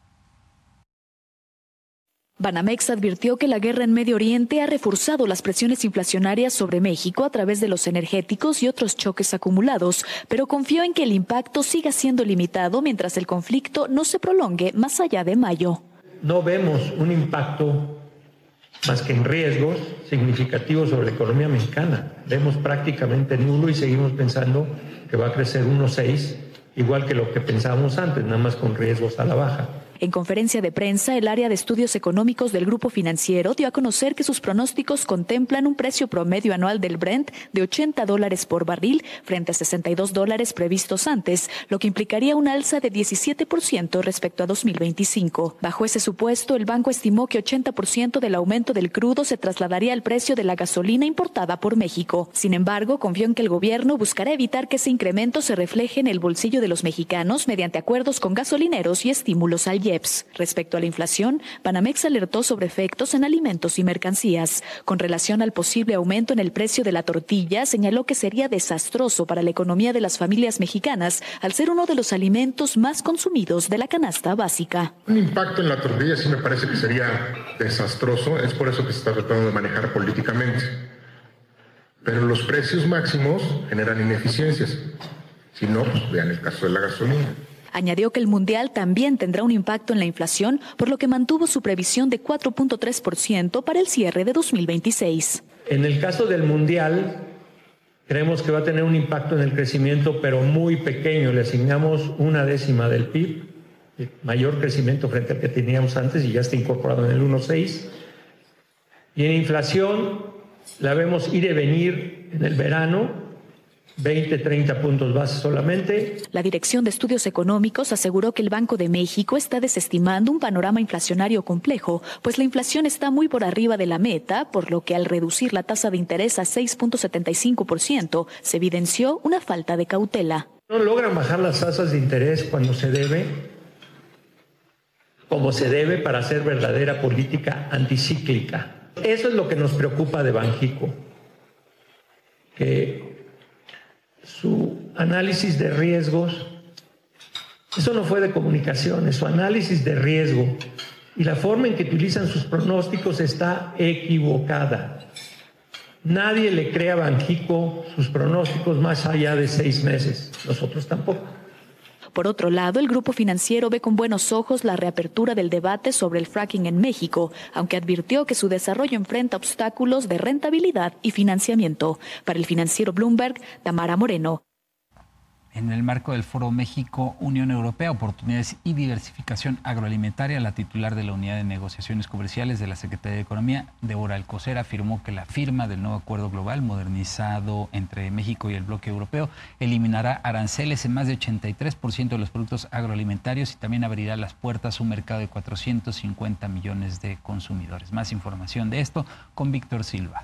Banamex advirtió que la guerra en Medio Oriente ha reforzado las presiones inflacionarias sobre México a través de los energéticos y otros choques acumulados, pero confió en que el impacto siga siendo limitado mientras el conflicto no se prolongue más allá de mayo. No vemos un impacto más que en riesgos significativos sobre la economía mexicana. Vemos prácticamente nulo y seguimos pensando que va a crecer 1.6, igual que lo que pensábamos antes, nada más con riesgos a la baja. En conferencia de prensa, el área de estudios económicos del Grupo Financiero dio a conocer que sus pronósticos contemplan un precio promedio anual del Brent de $80 por barril frente a $62 previstos antes, lo que implicaría un alza de 17% respecto a 2025. Bajo ese supuesto, el banco estimó que 80% del aumento del crudo se trasladaría al precio de la gasolina importada por México. Sin embargo, confió en que el gobierno buscará evitar que ese incremento se refleje en el bolsillo de los mexicanos mediante acuerdos con gasolineros y estímulos al IEPS. Respecto a la inflación, Banamex alertó sobre efectos en alimentos y mercancías. Con relación al posible aumento en el precio de la tortilla, señaló que sería desastroso para la economía de las familias mexicanas al ser uno de los alimentos más consumidos de la canasta básica. Un impacto en la tortilla sí me parece que sería desastroso, es por eso que se está tratando de manejar políticamente. Pero los precios máximos generan ineficiencias. Si no, pues vean el caso de la gasolina. Añadió que el mundial también tendrá un impacto en la inflación, por lo que mantuvo su previsión de 4.3% para el cierre de 2026. En el caso del mundial, creemos que va a tener un impacto en el crecimiento, pero muy pequeño. Le asignamos 1/10 del PIB, mayor crecimiento frente al que teníamos antes y ya está incorporado en el 1.6. Y en inflación la vemos ir y venir en el verano, 20-30 puntos base solamente. La Dirección de Estudios Económicos aseguró que el Banco de México está desestimando un panorama inflacionario complejo, pues la inflación está muy por arriba de la meta, por lo que al reducir la tasa de interés a 6.75% se evidenció una falta de cautela. No logran bajar las tasas de interés cuando se debe, como se debe para hacer verdadera política anticíclica. Eso es lo que nos preocupa de Banxico, que su análisis de riesgos, eso no fue de comunicaciones, su análisis de riesgo y la forma en que utilizan sus pronósticos está equivocada. Nadie le cree a Banxico sus pronósticos más allá de 6 meses, nosotros tampoco. Por otro lado, el Grupo Financiero ve con buenos ojos la reapertura del debate sobre el fracking en México, aunque advirtió que su desarrollo enfrenta obstáculos de rentabilidad y financiamiento. Para el financiero Bloomberg, Tamara Moreno. En el marco del Foro México-Unión Europea, Oportunidades y Diversificación Agroalimentaria, la titular de la Unidad de Negociaciones Comerciales de la Secretaría de Economía, Débora Alcocer, afirmó que la firma del nuevo acuerdo global modernizado entre México y el bloque europeo eliminará aranceles en más de 83% de los productos agroalimentarios y también abrirá las puertas a un mercado de 450 millones de consumidores. Más información de esto con Víctor Silva.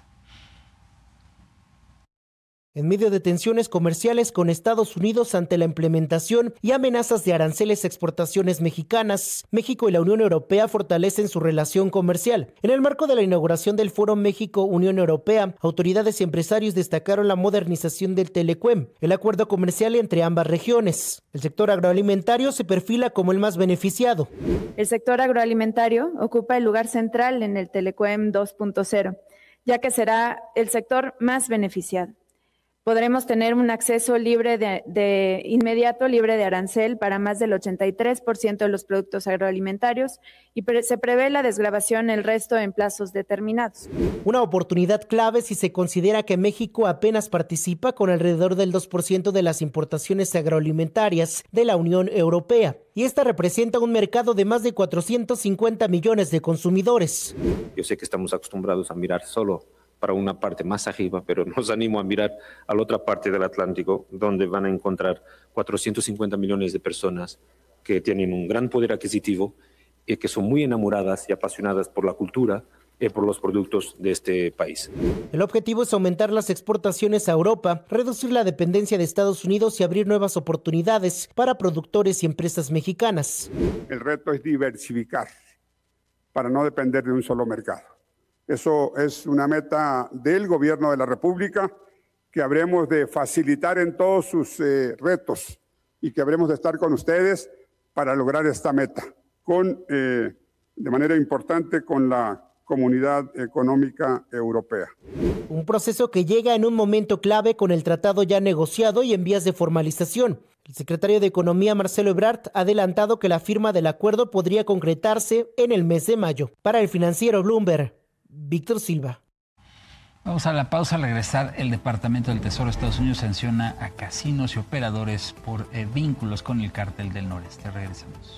En medio de tensiones comerciales con Estados Unidos ante la implementación y amenazas de aranceles a exportaciones mexicanas, México y la Unión Europea fortalecen su relación comercial. En el marco de la inauguración del Foro México-Unión Europea, autoridades y empresarios destacaron la modernización del Telecuem, el acuerdo comercial entre ambas regiones. El sector agroalimentario se perfila como el más beneficiado. El sector agroalimentario ocupa el lugar central en el Telecuem 2.0, ya que será el sector más beneficiado. Podremos tener un acceso libre de inmediato, libre de arancel para más del 83% de los productos agroalimentarios y se prevé la desgravación el resto en plazos determinados. Una oportunidad clave si se considera que México apenas participa con alrededor del 2% de las importaciones agroalimentarias de la Unión Europea. Y esta representa un mercado de más de 450 millones de consumidores. Yo sé que estamos acostumbrados a mirar solo para una parte más arriba, pero nos animo a mirar a la otra parte del Atlántico, donde van a encontrar 450 millones de personas que tienen un gran poder adquisitivo y que son muy enamoradas y apasionadas por la cultura, por los productos de este país. El objetivo es aumentar las exportaciones a Europa, reducir la dependencia de Estados Unidos y abrir nuevas oportunidades para productores y empresas mexicanas. El reto es diversificar para no depender de un solo mercado. Eso es una meta del Gobierno de la República que habremos de facilitar en todos sus retos y que habremos de estar con ustedes para lograr esta meta, de manera importante con la Comunidad Económica Europea. Un proceso que llega en un momento clave con el tratado ya negociado y en vías de formalización. El secretario de Economía, Marcelo Ebrard, ha adelantado que la firma del acuerdo podría concretarse en el mes de mayo. Para el financiero Bloomberg, Víctor Silva. Vamos a la pausa. Al regresar, el Departamento del Tesoro de Estados Unidos sanciona a casinos y operadores por vínculos con el Cártel del Noreste. Regresamos.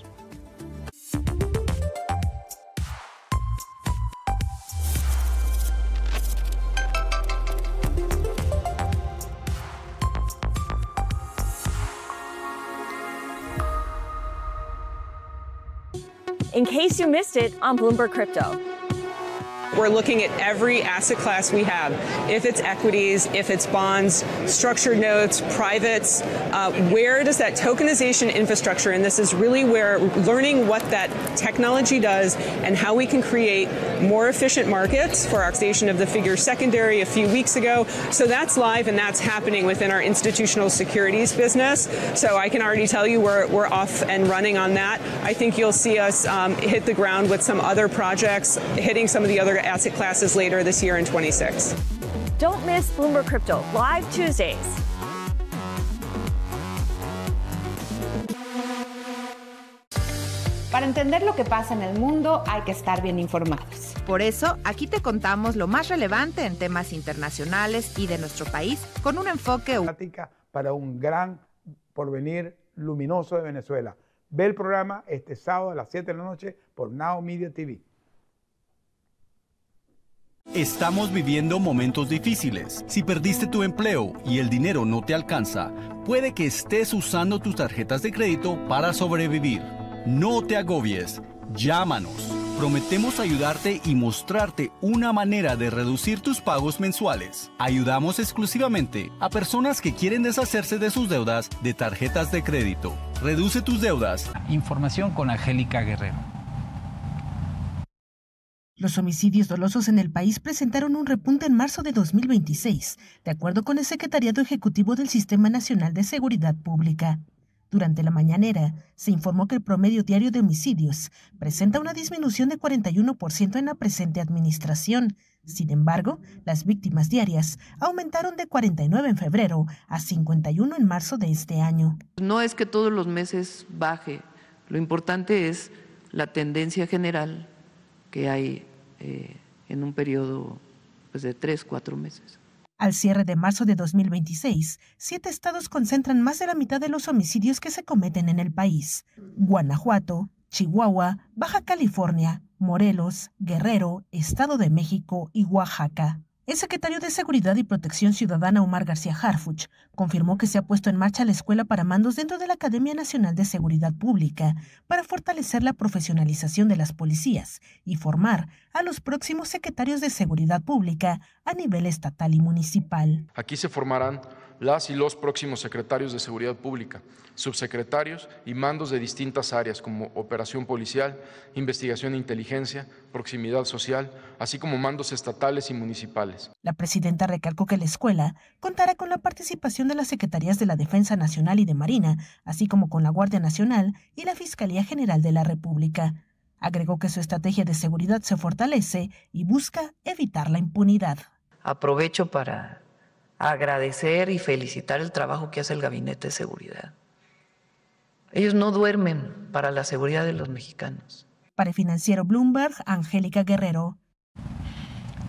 In case you missed it on Bloomberg Crypto. We're looking at every asset class we have, if it's equities, if it's bonds, structured notes, privates, where does that tokenization infrastructure, and this is really where learning what that technology does and how we can create more efficient markets for our station of the figure secondary a few weeks ago. So that's live and that's happening within our institutional securities business. So I can already tell you we're off and running on that. I think you'll see us hit the ground with some other projects, hitting some of the other asset classes later this year in 26. Don't miss Bloomberg Crypto live Tuesdays. Para entender lo que pasa en el mundo hay que estar bien informados. Por eso, aquí te contamos lo más relevante en temas internacionales y de nuestro país con un enfoque para un gran porvenir luminoso de Venezuela. Ve el programa este sábado a las 7 de la noche por Now Media TV. Estamos viviendo momentos difíciles. Si perdiste tu empleo y el dinero no te alcanza, puede que estés usando tus tarjetas de crédito para sobrevivir. No te agobies. Llámanos. Prometemos ayudarte y mostrarte una manera de reducir tus pagos mensuales. Ayudamos exclusivamente a personas que quieren deshacerse de sus deudas de tarjetas de crédito. Reduce tus deudas. Información con Angélica Guerrero. Los homicidios dolosos en el país presentaron un repunte en marzo de 2026, de acuerdo con el Secretariado Ejecutivo del Sistema Nacional de Seguridad Pública. Durante la mañanera, se informó que el promedio diario de homicidios presenta una disminución de 41% en la presente administración. Sin embargo, las víctimas diarias aumentaron de 49 en febrero a 51 en marzo de este año. No es que todos los meses baje, lo importante es la tendencia general que hay en un periodo de 3-4 meses. Al cierre de marzo de 2026, 7 estados concentran más de la mitad de los homicidios que se cometen en el país: Guanajuato, Chihuahua, Baja California, Morelos, Guerrero, Estado de México y Oaxaca. El secretario de Seguridad y Protección Ciudadana, Omar García Harfuch, confirmó que se ha puesto en marcha la Escuela para Mandos dentro de la Academia Nacional de Seguridad Pública para fortalecer la profesionalización de las policías y formar a los próximos secretarios de Seguridad Pública a nivel estatal y municipal. Aquí se formarán las y los próximos secretarios de Seguridad Pública, subsecretarios y mandos de distintas áreas como operación policial, investigación e inteligencia, proximidad social, así como mandos estatales y municipales. La presidenta recalcó que la escuela contará con la participación de las Secretarías de la Defensa Nacional y de Marina, así como con la Guardia Nacional y la Fiscalía General de la República. Agregó que su estrategia de seguridad se fortalece y busca evitar la impunidad. Aprovecho para agradecer y felicitar el trabajo que hace el Gabinete de Seguridad. Ellos no duermen para la seguridad de los mexicanos. Para el financiero Bloomberg, Angélica Guerrero.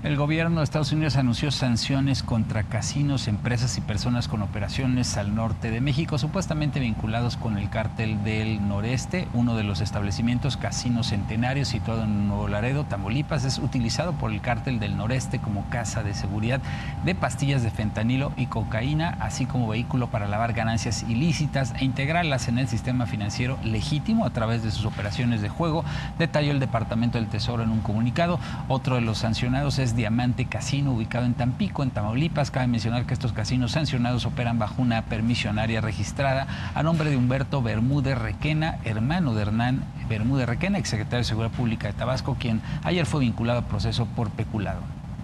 El gobierno de Estados Unidos anunció sanciones contra casinos, empresas y personas con operaciones al norte de México, supuestamente vinculados con el cártel del Noreste. Uno de los establecimientos, Casino Centenario, situado en Nuevo Laredo, Tamaulipas, es utilizado por el cártel del Noreste como casa de seguridad de pastillas de fentanilo y cocaína, así como vehículo para lavar ganancias ilícitas e integrarlas en el sistema financiero legítimo a través de sus operaciones de juego, detalló el Departamento del Tesoro en un comunicado. Otro de los sancionados es Diamante Casino, ubicado en Tampico, en Tamaulipas. Cabe mencionar que estos casinos sancionados operan bajo una permisionaria registrada a nombre de Humberto Bermúdez Requena, hermano de Hernán Bermúdez Requena, exsecretario de Seguridad Pública de Tabasco, quien ayer fue vinculado a proceso por peculado.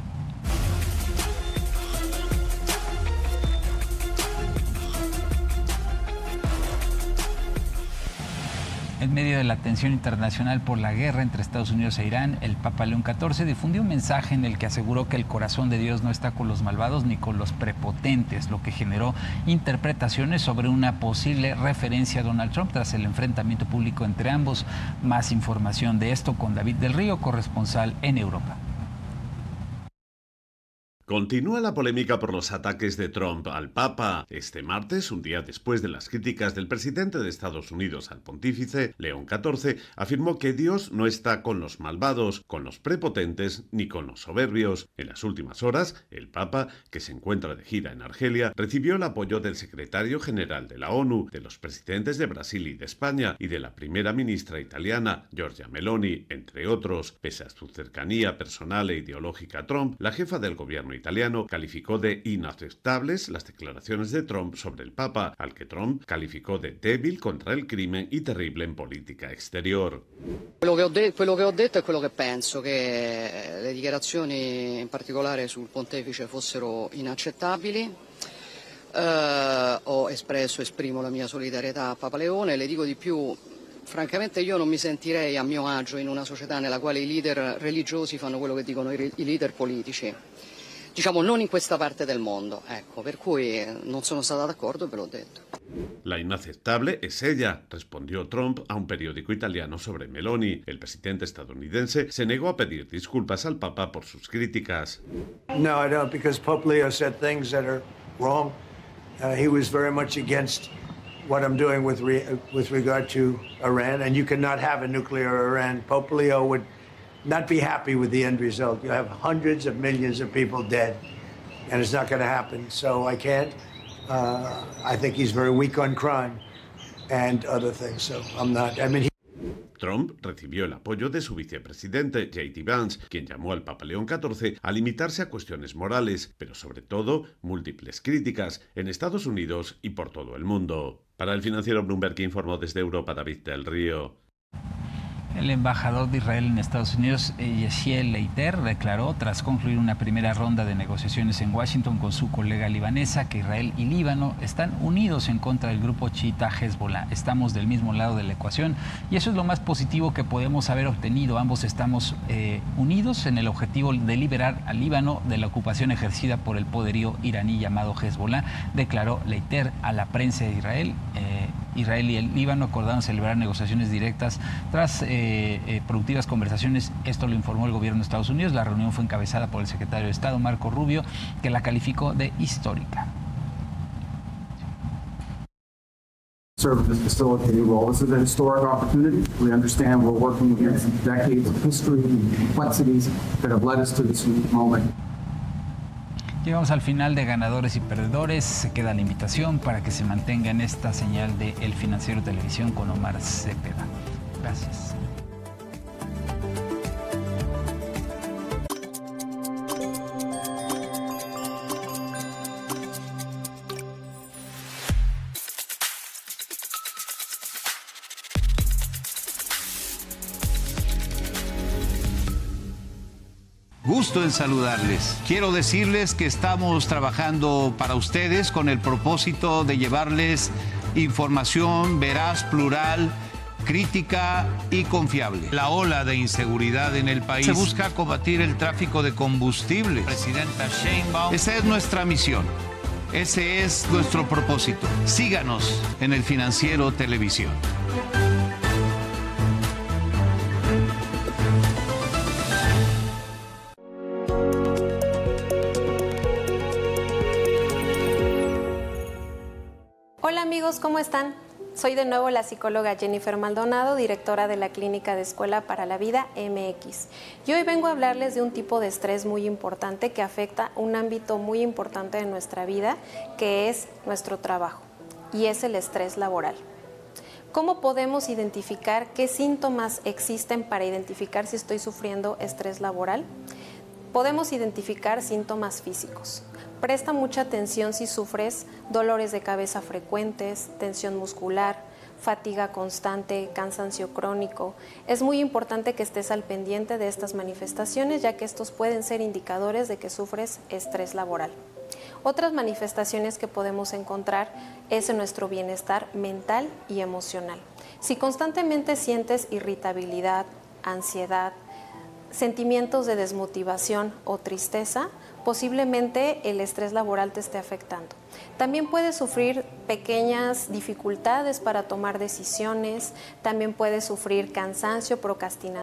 En medio de la tensión internacional por la guerra entre Estados Unidos e Irán, el Papa León XIV difundió un mensaje en el que aseguró que el corazón de Dios no está con los malvados ni con los prepotentes, lo que generó interpretaciones sobre una posible referencia a Donald Trump tras el enfrentamiento público entre ambos. Más información de esto con David del Río, corresponsal en Europa. Continúa la polémica por los ataques de Trump al Papa. Este martes, un día después de las críticas del presidente de Estados Unidos al pontífice, León XIV afirmó que Dios no está con los malvados, con los prepotentes ni con los soberbios. En las últimas horas, el Papa, que se encuentra de gira en Argelia, recibió el apoyo del secretario general de la ONU, de los presidentes de Brasil y de España y de la primera ministra italiana, Giorgia Meloni, entre otros. Pese a su cercanía personal e ideológica a Trump, la jefa del gobierno italiano calificó de inaceptables las declaraciones de Trump sobre el Papa, al que Trump calificó de débil contra el crimen y terrible en política exterior. Quello che ho detto è quello che penso, che le dichiarazioni in particolare sul pontefice fossero inaccettabili. Esprimo la mia solidarietà a Papa Leone. Le dico di più, francamente io non mi sentirei a mio agio in una società nella quale i leader religiosi fanno quello che dicono i leader politici. Diciamo non in questa parte del mondo, ecco, per cui non sono stata d'accordo e ve l'ho detto. La inaceptable es ella, respondió Trump a un periódico italiano sobre Meloni. El presidente estadounidense se negó a pedir disculpas al Papa por sus críticas. No, I don't, because Pope Leo said things that are wrong. He was very much against what I'm doing with regard to Iran, and you cannot have a nuclear Iran. Pope Leo would not be happy with the end result. You have hundreds of millions of people dead, and it's not going to happen. So I can't. I think he's very weak on crime and other things. So I'm not. I mean. Trump recibió el apoyo de su vicepresidente, J.D. Vance, quien llamó al Papa León XIV a limitarse a cuestiones morales, pero sobre todo múltiples críticas en Estados Unidos y por todo el mundo. Para el financiero Bloomberg, informó desde Europa David del Río. El embajador de Israel en Estados Unidos, Yechiel Leiter, declaró, tras concluir una primera ronda de negociaciones en Washington con su colega libanesa, que Israel y Líbano están unidos en contra del grupo chiita Hezbollah. Estamos del mismo lado de la ecuación y eso es lo más positivo que podemos haber obtenido. Ambos estamos unidos en el objetivo de liberar al Líbano de la ocupación ejercida por el poderío iraní llamado Hezbollah, declaró Leiter a la prensa de Israel. Israel y el Líbano acordaron celebrar negociaciones directas tras productivas conversaciones. Esto lo informó el gobierno de Estados Unidos. La reunión fue encabezada por el secretario de Estado, Marco Rubio, que la calificó de histórica. Serve as a facilitating role. This is a historic opportunity. We understand we're working against decades of history and complexities that have led us to this moment. Llegamos al final de Ganadores y Perdedores. Se queda la invitación para que se mantenga en esta señal de El Financiero Televisión con Omar Cepeda. Gracias. Gusto en saludarles. Quiero decirles que estamos trabajando para ustedes con el propósito de llevarles información veraz, plural, crítica y confiable. La ola de inseguridad en el país. Se busca combatir el tráfico de combustible. Presidenta Sheinbaum. Esa es nuestra misión. Ese es nuestro propósito. Síganos en El Financiero Televisión. Hola amigos, ¿cómo están? Soy de nuevo la psicóloga Jennifer Maldonado, directora de la Clínica de Escuela para la Vida MX. Y hoy vengo a hablarles de un tipo de estrés muy importante que afecta un ámbito muy importante de nuestra vida, que es nuestro trabajo, y es el estrés laboral. ¿Cómo podemos identificar qué síntomas existen para identificar si estoy sufriendo estrés laboral? Podemos identificar síntomas físicos. Presta mucha atención si sufres dolores de cabeza frecuentes, tensión muscular, fatiga constante, cansancio crónico. Es muy importante que estés al pendiente de estas manifestaciones, ya que estos pueden ser indicadores de que sufres estrés laboral. Otras manifestaciones que podemos encontrar es en nuestro bienestar mental y emocional. Si constantemente sientes irritabilidad, ansiedad, sentimientos de desmotivación o tristeza, posiblemente el estrés laboral te esté afectando. También puedes sufrir pequeñas dificultades para tomar decisiones, también puedes sufrir cansancio, procrastinación.